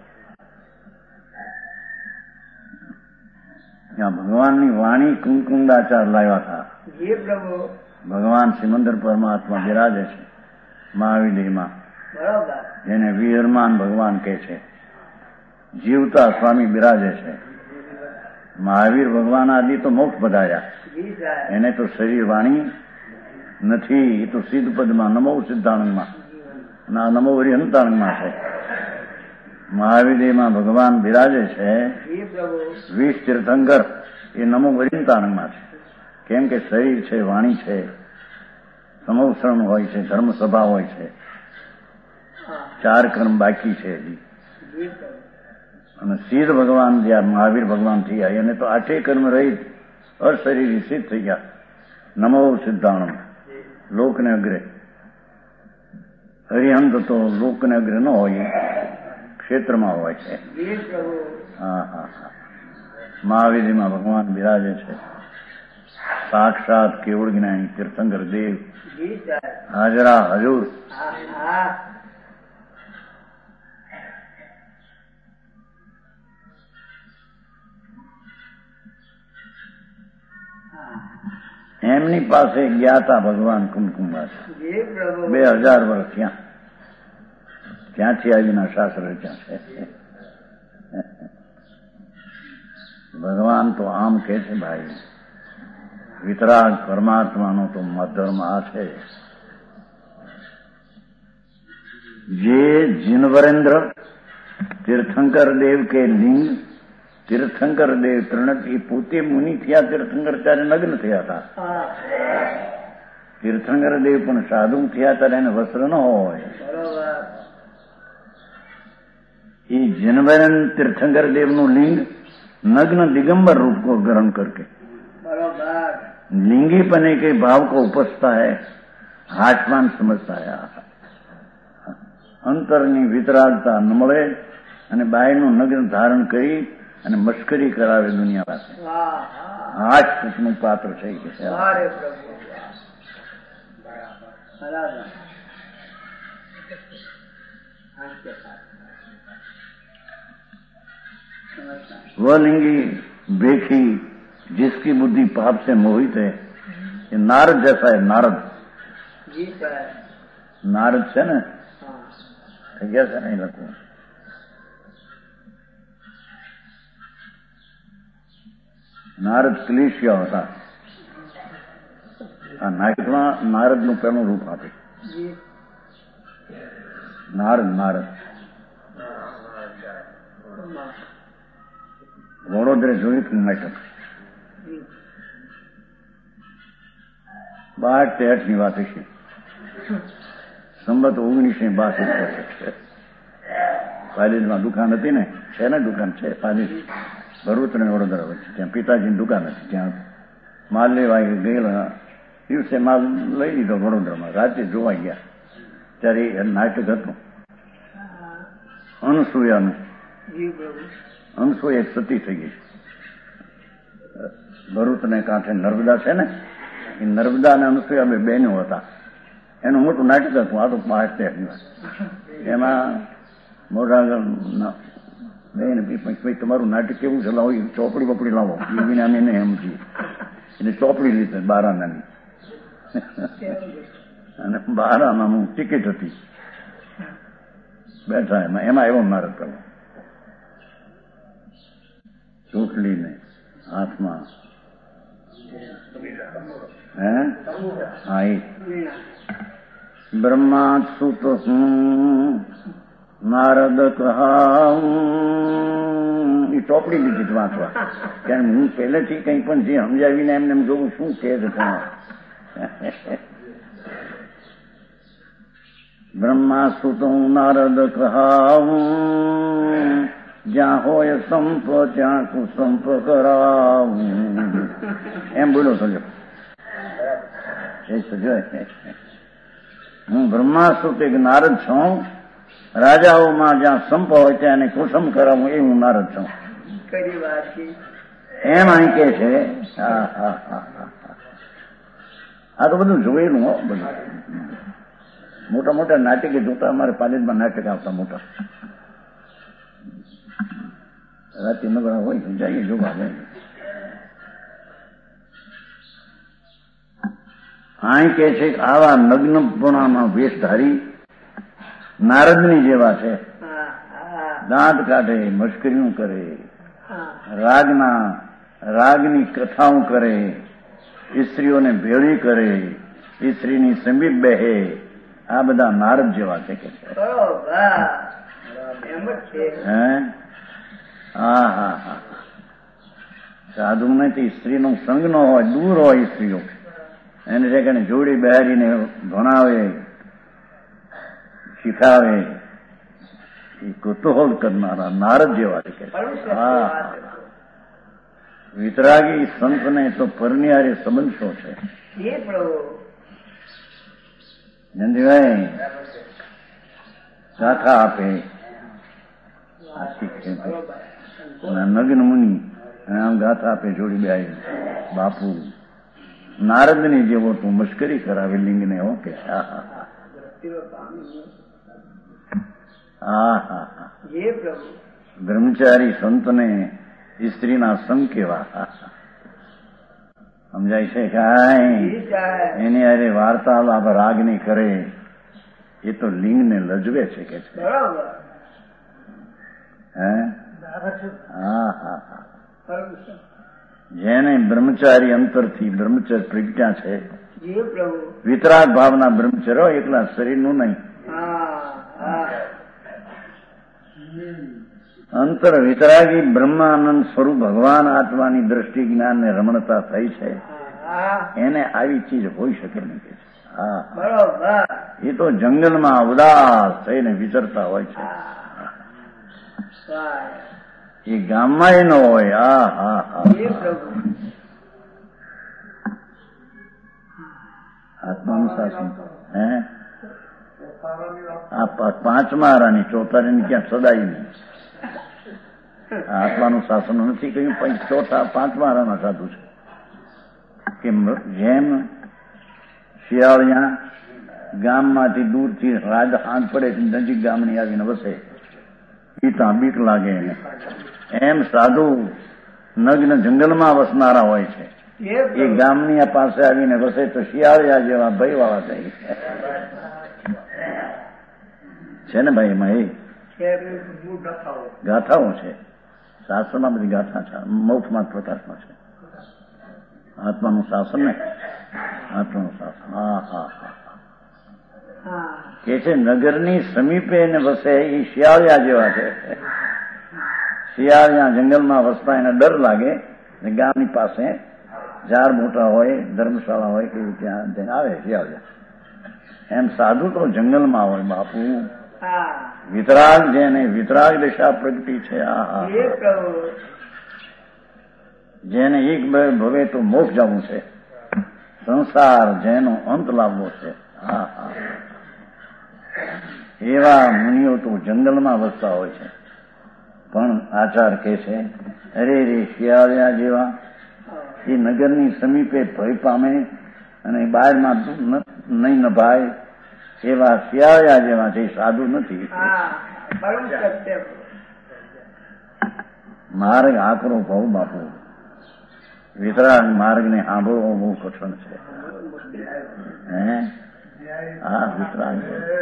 ત્યાં ભગવાનની વાણી કુમકુંદાચાર લાવ્યા હતા. ભગવાન સિમંદર પરમાત્મા બિરાજે છે મહાવિદયમાં. જેને વિહરમાન ભગવાન કહે છે. જીવતા સ્વામી બિરાજે છે. મહાવીર ભગવાન આદિ તો મોક્ષ પધાર્યા. એને તો શરીર વાણી નથી. એ તો સિદ્ધ પદમાં નમો સિદ્ધાનંદમાં ના નમો હરિહંતાનંદમાં છે. મહાવિદયમાં ભગવાન બિરાજે છે. વીસ તીર્થંકર એ નમો હરિહંતાનંદમાં છે. કેમ કે શરીર છે, વાણી છે, સમવસરણ હોય છે, ધર્મસભા હોય છે, ચાર કર્મ બાકી છે હજી. અને સિદ્ધ ભગવાન જ્યાં મહાવીર ભગવાન થયા એને તો આઠે કર્મ રહી અશરીરી સિદ્ધ થઈ ગયા. નમો સિદ્ધાણમ લોકને અગ્રે. હરિહંત તો લોકને અગ્રે ન હોય, ક્ષેત્રમાં હોય છે. હા હા હા મહાવીરમાં ભગવાન બિરાજે છે. સાક્ષાત કેવળ જ્ઞાની તીર્થંકર દેવ હાજરા હજુર. એમની પાસે ગયા હતા ભગવાન કુમકુંભા. બે હજાર વર્ષ ત્યાં ત્યાંથી આવીના શાસ્ત્ર રચ્યા છે. ભગવાન તો આમ કે છે ભાઈ. વિતરાગ પરમાત્માનો તો ધર્મ આ છે. જે જીનવરેન્દ્ર તીર્થંકર દેવ કે લિંગ તીર્થંકર દેવ ત્રણ એ પોતે મુનિ થયા. તીર્થંકર ત્યારે નગ્ન થયા હતા. તીર્થંકર દેવ પણ સાધુ થયા ત્યારે એને વસ્ત્ર ન હોય. जिनवरन तीर्थंकर देव नु लिंग नग्न दिगंबर रूप को ग्रहण करके लिंगी पने के भाव को उपजता है, हाशमान समझता है। अंतરની વિતરાગતા ન મળે અને બાયનું નગ્ન ધારણ કરી અને મશ્કરી કરાવે દુનિયા પાસે, આ જ સુખનું પાત્ર છે કે છે. वह लिंगी बेखी जिसकी बुद्धि पाप से मोहित है, ये नारद जैसा है. नारद नारद છે ને થઈ ગયા છે ને એ લખવું. નારદ ક્લેશિયા હતા. આ નાયકમાં નારદનું પહેલું રૂપ આપે. નારદ નારદ વડોદરે જોયું નાટક બાર તેઠ ની વાત છે. સંબત ઓગણીસો બાસઠ છે. પાલીજમાં દુકાન હતી ને, છે ને દુકાન છે પાલીજ, ભરૂચ ને વડોદરા વચ્ચે. ત્યાં પિતાજીની દુકાન હતી. ત્યાં માલ લેવા ગયેલા દિવસે માલ લઈ લીધો વડોદરામાં. રાતે જોવા ગયા ત્યારે નાટક હતું અનસૂયાનું. અનસૂયા એક સતી થઈ ગઈ. ભરૂચ ને કાંઠે નર્મદા છે ને, એ નર્મદા અને અનસૂયા બે બહેનો હતા. એનું મોટું નાટક હતું. આ તો પાંચ એમાં મોટા બેન ભાઈ તમારું નાટક કેવું છે, લાવો ચોપડી બપડી લાવો. એવીને અમે એને સમજીએ એટલે ચોપડી લીધી બારાનાની. અને બારાનાનું ટિકિટ હતી. બેઠા એમાં એમાં એવો નારદ કરવો, ચોટલીને હાથમાં. હે હા એ બ્રહ્મા સુત હું નારદ કહાઉં. એ ચોપડી લીધી વાંચવા, કારણ હું પહેલેથી કંઈ પણ જે સમજાવીને એમને એમ જોઉં શું કે છે. બ્રહ્મા સુત હું નારદ કહાઉં, જ્યાં હોય સંપ ત્યાં કુસંપ કરાવું. એમ બોલો સમજો. હું બ્રહ્માસુત એક નારદ છું. રાજાઓમાં જ્યાં સંપ હોય ત્યાં એને કુસંપ કરાવું એ હું નારદ છું. એમ અહીં કે છે. હા હા હા હા આ તો બધું જોયેલું હો. બધું મોટા મોટા નાટકે જોતા. અમારે પાલેજમાં નાટક આવતા મોટા. રાતે નગરા હોય જઈએ જોવા. અહીં કે છે કે આવા નગ્નપણામાં વેશ ધારી નારદની જેવા છે. દાંત કાઢે, મશ્કરીઓ કરે, રાગના રાગની કથાઓ કરે, સ્ત્રીઓને ભેળી કરે, સ્ત્રીની સમીપ બેહે. આ બધા નારદ જેવા છે કે છે. હે હા હા હા સાધુ નથી. સ્ત્રીનો સંગ ન હોય, દૂર હોય સ્ત્રીઓ. એને ઠેકાણે જોડી બહારીને ભણાવે, શીખાવે. એ કુતૂહલ કરનારા નારદ જેવા છે. હા વિતરાગી સંતને તો પરનિયારે સંબંધ શો છે. નંદીભાઈ શાખા આપે નગ્ન મુનિ આમ ગાથા આપે જોડી બે. બાપુ નારદની જેવો તું મશ્કરી કરાવે લિંગને. ઓકે હા હા હા હા હા બ્રહ્મચારી સંતને સ્ત્રીના સંગ કેવા. સમજાય છે કાંઈ? એની અરે વાર્તાલાપ રાગની કરે એ તો લિંગને લજવે છે કે છે. હે હા હા હા જેને બ્રહ્મચારી અંતરથી બ્રહ્મચર્ય પ્રજ્ઞા છે, વિતરાગ ભાવના બ્રહ્મચર્ય, એકલા શરીરનું નહીં. અંતર વિતરાગી બ્રહ્માનંદ સ્વરૂપ ભગવાન આત્માની દ્રષ્ટિ જ્ઞાન ને રમણતા થઈ છે. એને આવી ચીજ હોઈ શકે નહીં કે છે. હા એ તો જંગલમાં ઉદાસ થઈને વિચરતા હોય છે. એ ગામમાં એ ન હોય. હા હા હા આત્માનું શાસન. હે આ પાંચમા હારાની ચોથાની ક્યાં સદાય નહીં. આત્માનું શાસન નથી કહ્યું, પણ ચોથા પાંચમા હારાના સાધુ છે કે જેમ શિયાળિયા ગામમાંથી દૂરથી રાજ હાંજ પડે નજીક ગામની આવીને વસે, પિતા બીક લાગે એને, એમ સાધુ નગ્ન જંગલમાં વસનારા હોય છે. એ ગામની આ પાસે આવીને વસે તો શિયાળિયા જેવા ભયવાળા થાય છે ને ભાઈ. એમાં એ ગાથાઓ છે, શાસ્ત્રમાં બધી ગાથા છે, મોક્ષમાં પ્રકાશમાં છે. આત્માનું શાસન ને આત્માનું શાસન. હા હા હા કે છે નગરની સમીપે એને વસે એ શિયાળિયા જેવા છે. શિયાળિયા જંગલમાં વસતા એને ડર લાગે, ગામની પાસે ઝાડ મોટા હોય, ધર્મશાળા હોય કે ત્યાં આવે શિયાળિયા. એમ સાધુ તો જંગલમાં હોય બાપુ. વિતરાગ જેને વિતરાગ દશા પ્રગટી છે. આ જેને એક ભવે તો મોક્ષ જવું છે, સંસાર જેનો અંત લાવવો છે. હા હા એવા મુનિઓ તો જંગલમાં વસતા હોય છે. પણ આચાર કે છે અરે રે શિયાળિયા જેવા એ નગરની સમીપે ભય પામે અને બહારમાં નહીં નભાય એવા શિયાળિયા જેવા છે, સાધુ નથી. માર્ગ આકરો ભાવ બાપુ. વિતરાગ માર્ગ ને આંબો બહુ કઠણ છે. હે હા વિતરાગ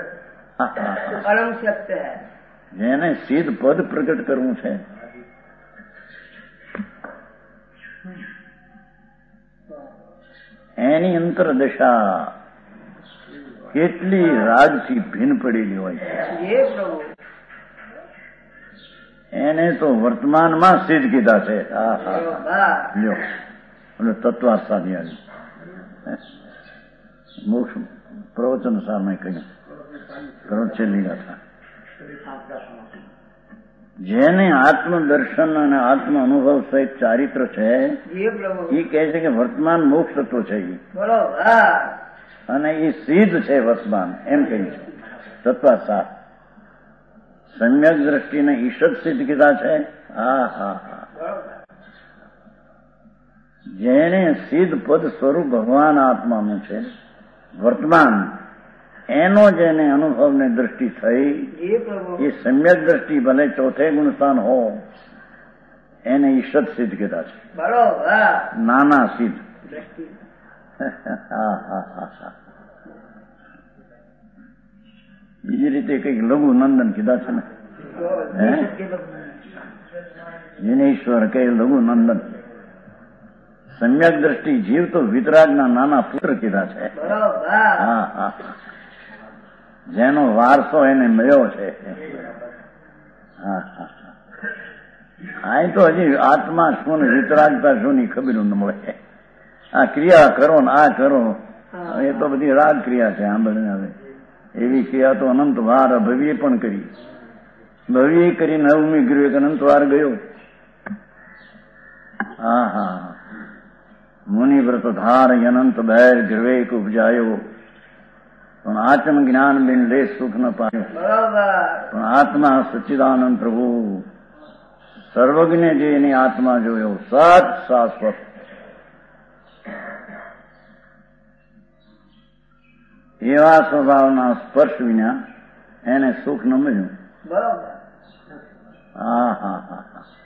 જેને સિદ્ધ પદ પ્રગટ કરવું છે, એની અંતરદશા કેટલી રાગથી ભીન પડેલી હોય છે. એને તો વર્તમાનમાં સિદ્ધ કીધા છે. હા હા લ્યો એટલે તત્વાસાદી આવી મોક્ષ પ્રવચન સામે કહ્યું કરો છેલ્લી ગાથા. જેને આત્મદર્શન અને આત્મ અનુભવ સહિત ચારિત્ર છે એ કહે છે કે વર્તમાન મોક્ષ તત્વ છે અને એ સિદ્ધ છે વર્તમાન, એમ કહ્યું છે. તત્વાસાર સમ્યક દ્રષ્ટિને ઈશદ સિદ્ધ કીધા છે. હા હા હા જેને સિદ્ધ પદ સ્વરૂપ ભગવાન આત્માનું છે વર્તમાન, એનો જેને અનુભવને દ્રષ્ટિ થઈ એ સમ્યક દ્રષ્ટિ ભલે ચોથે ગુણસ્થાન હો એને ઈશદ સિદ્ધ કીધા છે. નાના સિદ્ધ. હા હા હા બીજી રીતે કઈક લઘુ નંદન કીધા છે ને, જેને ઈશ્વર કહે લઘુ નંદન. સમ્યક દ્રષ્ટિ જીવ તો વિતરાગના નાના પુત્ર કીધા છે. હા હા જેનો વારસો એને મળ્યો છે. હા હા આ તો હજી આત્મા શું ને વિતરાગતા શું ની ખબર ન મળે. આ ક્રિયા કરો ને આ કરો એ તો બધી રાગ ક્રિયા છે. આંબળને આવે એવી ક્રિયા તો અનંત વાર ભવ્ય પણ કરી, ભવ્ય કરીને અવમી ગયો એક અનંત વાર ગયો. હા હા મુનિવ્રત ધાર અનંત બહેર ગૃવેક ઉપજાયો પણ આત્મ જ્ઞાન બિન લે સુખ ન પાયો. પણ આત્મા સચ્ચિદાનંદ પ્રભુ સર્વજ્ઞ જે એની આત્મા જોયો સત શાશ્વત. એવા સ્વભાવના સ્પર્શ વિના એને સુખ ન મળ્યું. હા હા હા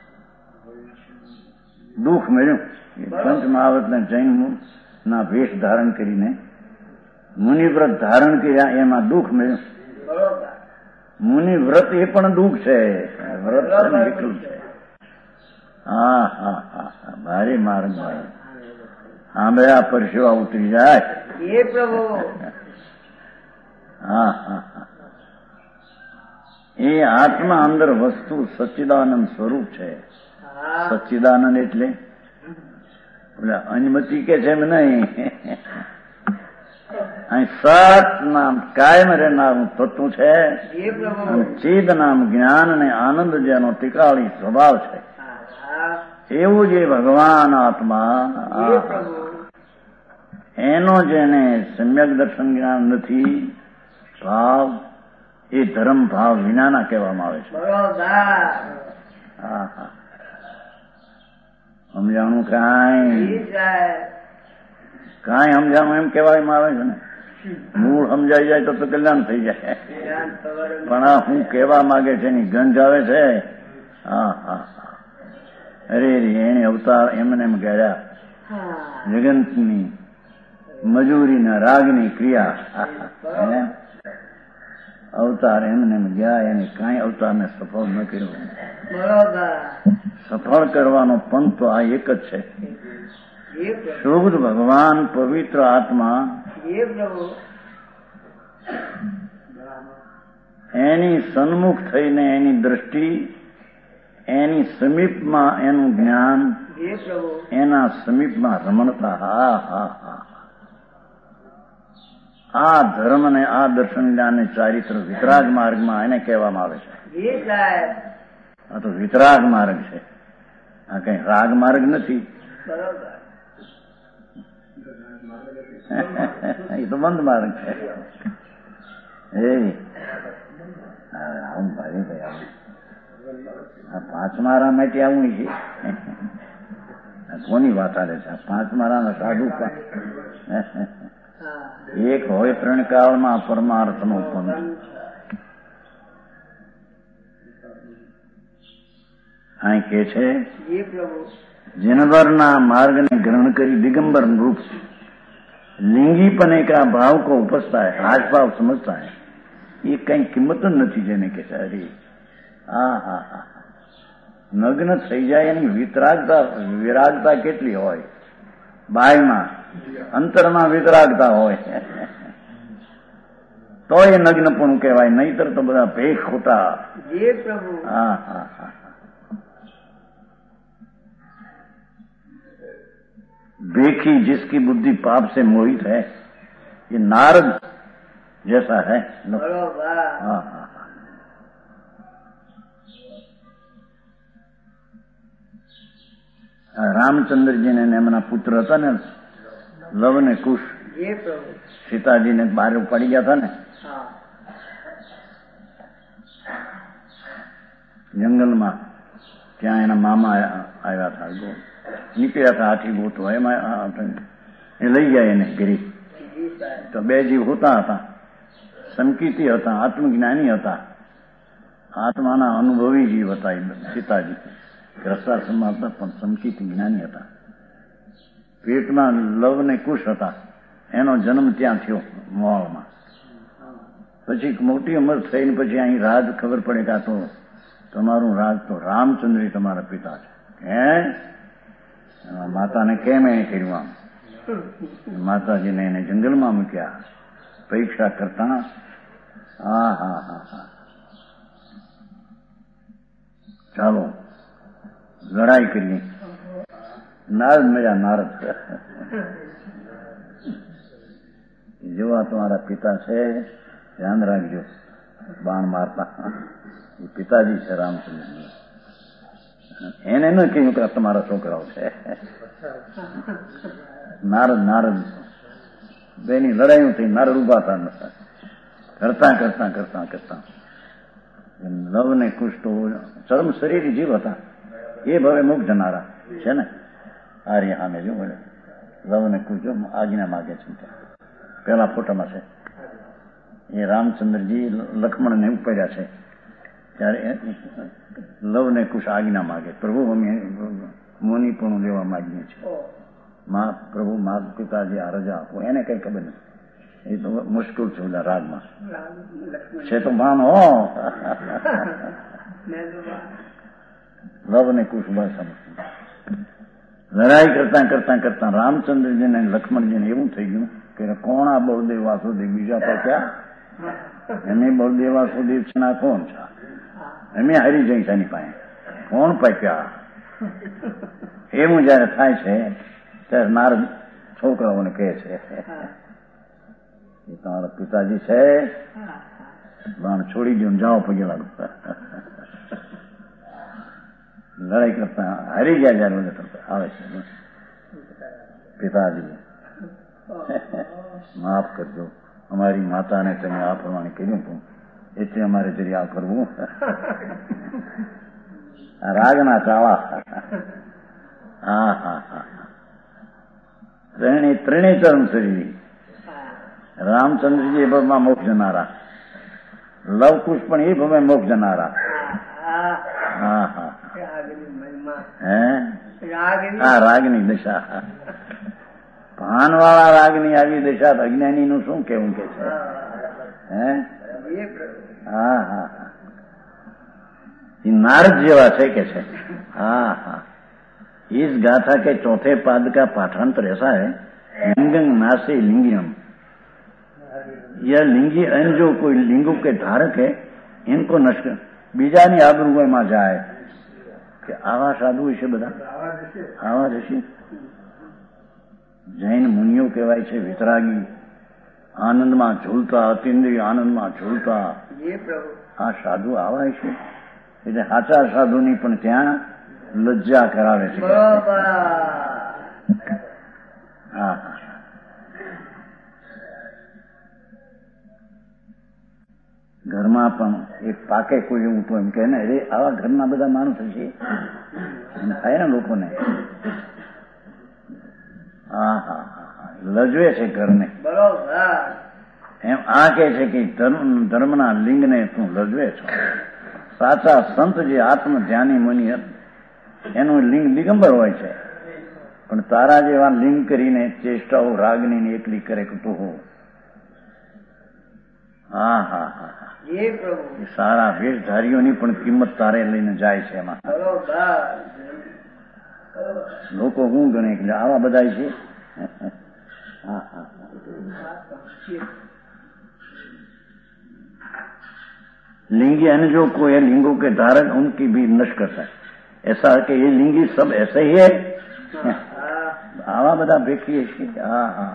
દુઃખ મળ્યું. પંચ મહાવતના જૈન ના વેશ ધારણ કરીને મુનિવ્રત ધારણ કર્યા એમાં દુઃખ મળ્યું. મુનિવ્રત એ પણ દુઃખ છે, વ્રત એટલું છે. હા હા હા હા ભારે માર્ગ ભાઈ સાંભળ્યા પરસેવા ઉતરી જાય. એ પ્રભુ હા હા હા એ આત્મા અંદર વસ્તુ સચ્ચિદાનંદ સ્વરૂપ છે. સચ્ચિદાનંદ એટલે અનુમતિ કે છે એમ નહીં. અહીં સત નામ કાયમ રહેનારું તત્વ છે. એ પ્રભુ અને ચિદ નામ જ્ઞાન અને આનંદ જેનો ટીકાળી સ્વભાવ છે. એવું જે ભગવાન આત્મા એ પ્રભુ એનો જેને સમ્યક દર્શન જ્ઞાન નથી ભાવ એ ધર્મ ભાવ વિનાના કહેવામાં આવે છે. બરોબર હા હા સમજાણું કાંઈ ઈ સાહેબ કાંઈ સમજાણું એમ કહેવામાં આવે છે ને. મૂળ સમજાઈ જાય તો તો કલ્યાણ થઈ જાય. જ્ઞાન ખબર પણ આ હું કહેવા માંગે છે એની ગંધ આવે છે. હા હા અરે રે એને અવતાર એમને એમ ગયા હા જગતની મજૂરીના રાગની ક્રિયા અવતાર એમને એમ ગયા એને કાંઈ અવતારને સફળ ન કર્યો. બરોબર સફળ કરવાનો પંથ તો આ એક જ છે. એ પ્રભુ શુદ્ધ ભગવાન પવિત્ર આત્મા એ પ્રભુ એની સન્મુખ થઈને એની દ્રષ્ટિ એની સમીપમાં એનું જ્ઞાન એ પ્રભુ એના સમીપમાં રમણતા. હા હા હા આ ધર્મ ને આ દર્શન જ્ઞાન ચારિત્ર વિતરાગ માર્ગમાં એને કહેવામાં આવે છે. એ સાહેબ આ તો વિતરાગ માર્ગ છે. આ કઈ રાગ માર્ગ નથી. બરોબર એ તો બંધ માર્ગ છે. એ આવું ભાઈ ભાઈ આવું આ પાંચ મારા માટે આવું છે. કોની વાત આવે છે? પાંચ મારા સાધુ એક હોય ત્રણ કાળમાં પરમાર્થનો પંથ. અહીં કે છે એ પ્રભુ जिनवरना मार्ग ने ग्रहण करी दिगंबर रूप से लिंगी पने का भाव को उपजता है, हाथ भाव समझता है, ये कई किंमत નથી જેને કે સારી. હા હા હા નગ્ન થઈ જાય એની વિતરાગતા વિરાગતા કેટલી હોય, બાયમાં અંતરમાં વિતરાગતા હોય તો એ નગ્ન પણ કહેવાય, નહીતર તો બધા ભેખ ખોટા. જે પ્રભુ હા હા હા बेखी जिसकी बुद्धि पाप से मोहित है ये नारद जैसा है. बरोबर हाँ हाँ रामचंद्र जी ने એમના પુત્ર હતા ને લવ ને કુશ, જે પ્રભુ સીતાજીને બહાર પડી ગયા હતા ને હા જંગલમાં, ત્યાં એના મામા આવ્યા હતા, નીકળ્યા હતા હાથી ગોતવા, એમાં એ લઈ ગયા એને ગીરી. જી સાહેબ તો બે જીવ હોતા હતા, સંકિતી હતા, આત્મજ્ઞાની હતા, આત્માના અનુભવી જીવ હતા એ સીતાજી. રસાસમાં હતા પણ સંકિતી જ્ઞાની હતા. પેટમાં લવ ને કુશ હતા, એનો જન્મ ત્યાં થયો મોહમાં. પછી મોટી ઉંમર થઈને પછી અહીં રાજ ખબર પડે કે આ તો તમારું રાજ તો રામચંદ્ર તમારા પિતા છે. હે માતાને કેમ એને કર્યું આમ? માતાજીને એને જંગલમાં મૂક્યા પરીક્ષા કરતા. હા હા હા હા ચાલો લડાઈ કરીએ. નારદ મેરા નારદ જેવા તમારા પિતા છે ધ્યાન રાખજો, બાણ મારતા. એ પિતાજી છે રામચંદ્ર. એને ન કહ્યું કે તમારા છોકરાઓ છે. નારદ નારદ બેની લડાઈઓ થઈ, નારદ ઉભા હતા કરતા કરતા કરતા કરતા લવ ને કુશ તો ચરમ શરીર જીવ હતા, એ ભવે મુખ જનારા છે ને. આર્ય સામે જો લવ ને કુશ જો આજ્ઞા માગે છે, પેલા ફોટામાં છે. એ રામચંદ્રજી લક્ષ્મણને ઉપર્યા છે ત્યારે લવ ને કુશ આજ્ઞા માગે, પ્રભુ અમે મોની પણ લેવા માંગીએ છીએ, મા પ્રભુ મા પિતાજી આ રજા આપો. એને કઈ ખબર નથી, એ તો મુશ્કેલ છે બધા રાજમાં છે તો માન હો. લવ ને કુશ બસ લડાઈ કરતા કરતા કરતા રામચંદ્રજી ને લક્ષ્મણજીને એવું થઈ ગયું કે કોણ આ બળદેવ વાસુદેવ, બીજા તો ક્યાં એમ બળદેવ વાસુદેવ છે ના કોણ છે, અમે હારી જઈ છે એની પાસે, કોણ પાક્યા. એવું જયારે થાય છે ત્યારે નારદ છોકરાઓને કહે છે એ તમારા પિતાજી છે, બાણ છોડી દો જાઓ પગે લાગો. લડાઈ કરતા હારી ગયા જયારે બધા કરતા આવે છે પિતાજી માફ કરજો, અમારી માતાને તમે આ પ્રમાણે કર્યું હતું એટલે અમારે જરી આ કરવું. રાગના ચાવા. હા હા હા ત્રણે ત્રણેય ચરણ શરીર. રામચંદ્રજી એ ભવમાં મોક્ષ જનારા, લવકુશ પણ એ ભવે મોક્ષ જનારા. હા હા હે હા રાગની દશા. ભાનવાળા રાગની આવી દશા અજ્ઞાની નું શું કેવું કે છે? હે હા હા હા એ નારદ જેવા છે કે છે. हाँ हाँ इस गाथा के चौथे पाद का पाठांतर ऐसा है, लिंगं नासे लिंगियम. यह लिंगी अन जो कोई लिंगों के धारक है इनको नष्ट बीजानी आबरूમાં જાય કે આવા સાધુ છે બધા, આવા જશે. જૈન મુનિઓ કહેવાય છે વિતરાગી, આનંદમાં ઝૂલતા, અતિન્દ્રિય આનંદમાં ઝૂલતા. આ સાધુ આવા છે એટલે સાચા સાધુની પણ ત્યાં લજ્જા કરાવે છે. હા ઘરમાં પણ એક પાકે કોઈ એવું તો એમ કે ને અરે આવા ઘરના બધા માણસો છે એમ થાય ને લોકોને. હા હા હા લજવે છે ઘરને એમ. આ કે છે કે ધર્મ ધર્મના લિંગને તું લજવે છો. સાચા સંત જે આત્મ ધ્યાની મુનિ એનું લિંગ દિગંબર હોય છે, પણ તારા જેવા લિંગ કરીને ચેષ્ટાઓ રાગની એકલી કરે તો હો. હા હા હા હા સારા વેશધારીઓની પણ કિંમત તારે લઈને જાય છે એમાં. લોકો હું ગણે એટલે આવા બધા છે. હા હા लिंगी अन्य जो कोई है लिंगों के धारक उनकी भी नष्ट करता है. ऐसा कि ये लिंगी सब ऐसे ही है. आवा બધા ભેખીએ છીએ. હા હા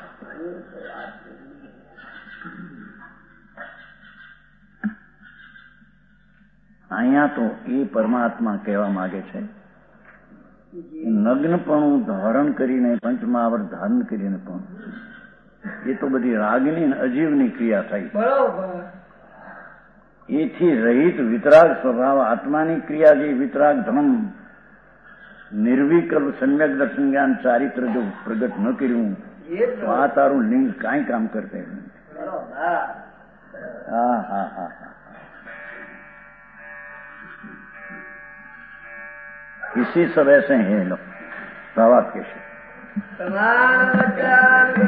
અહીંયા તો એ પરમાત્મા કહેવા માંગે છે નગ્નપણું ધારણ કરીને, પંચમહાવર્ત ધારણ કરીને પણ એ તો બધી રાગની અજીવની ક્રિયા થઈ. એથી રહિત વિતરાગ સ્વભાવ આત્માની ક્રિયા જે વિતરાગ ધર્મ નિર્વિકલ્પ સમ્યક દર્શન જ્ઞાન ચારિત્ર જો પ્રગટ ન કર્યું તો આ તારું લિંગ કાંઈ કામ કરતે. હા હા હા હા इसी सब ऐसे हैं लोग. भावात कैसे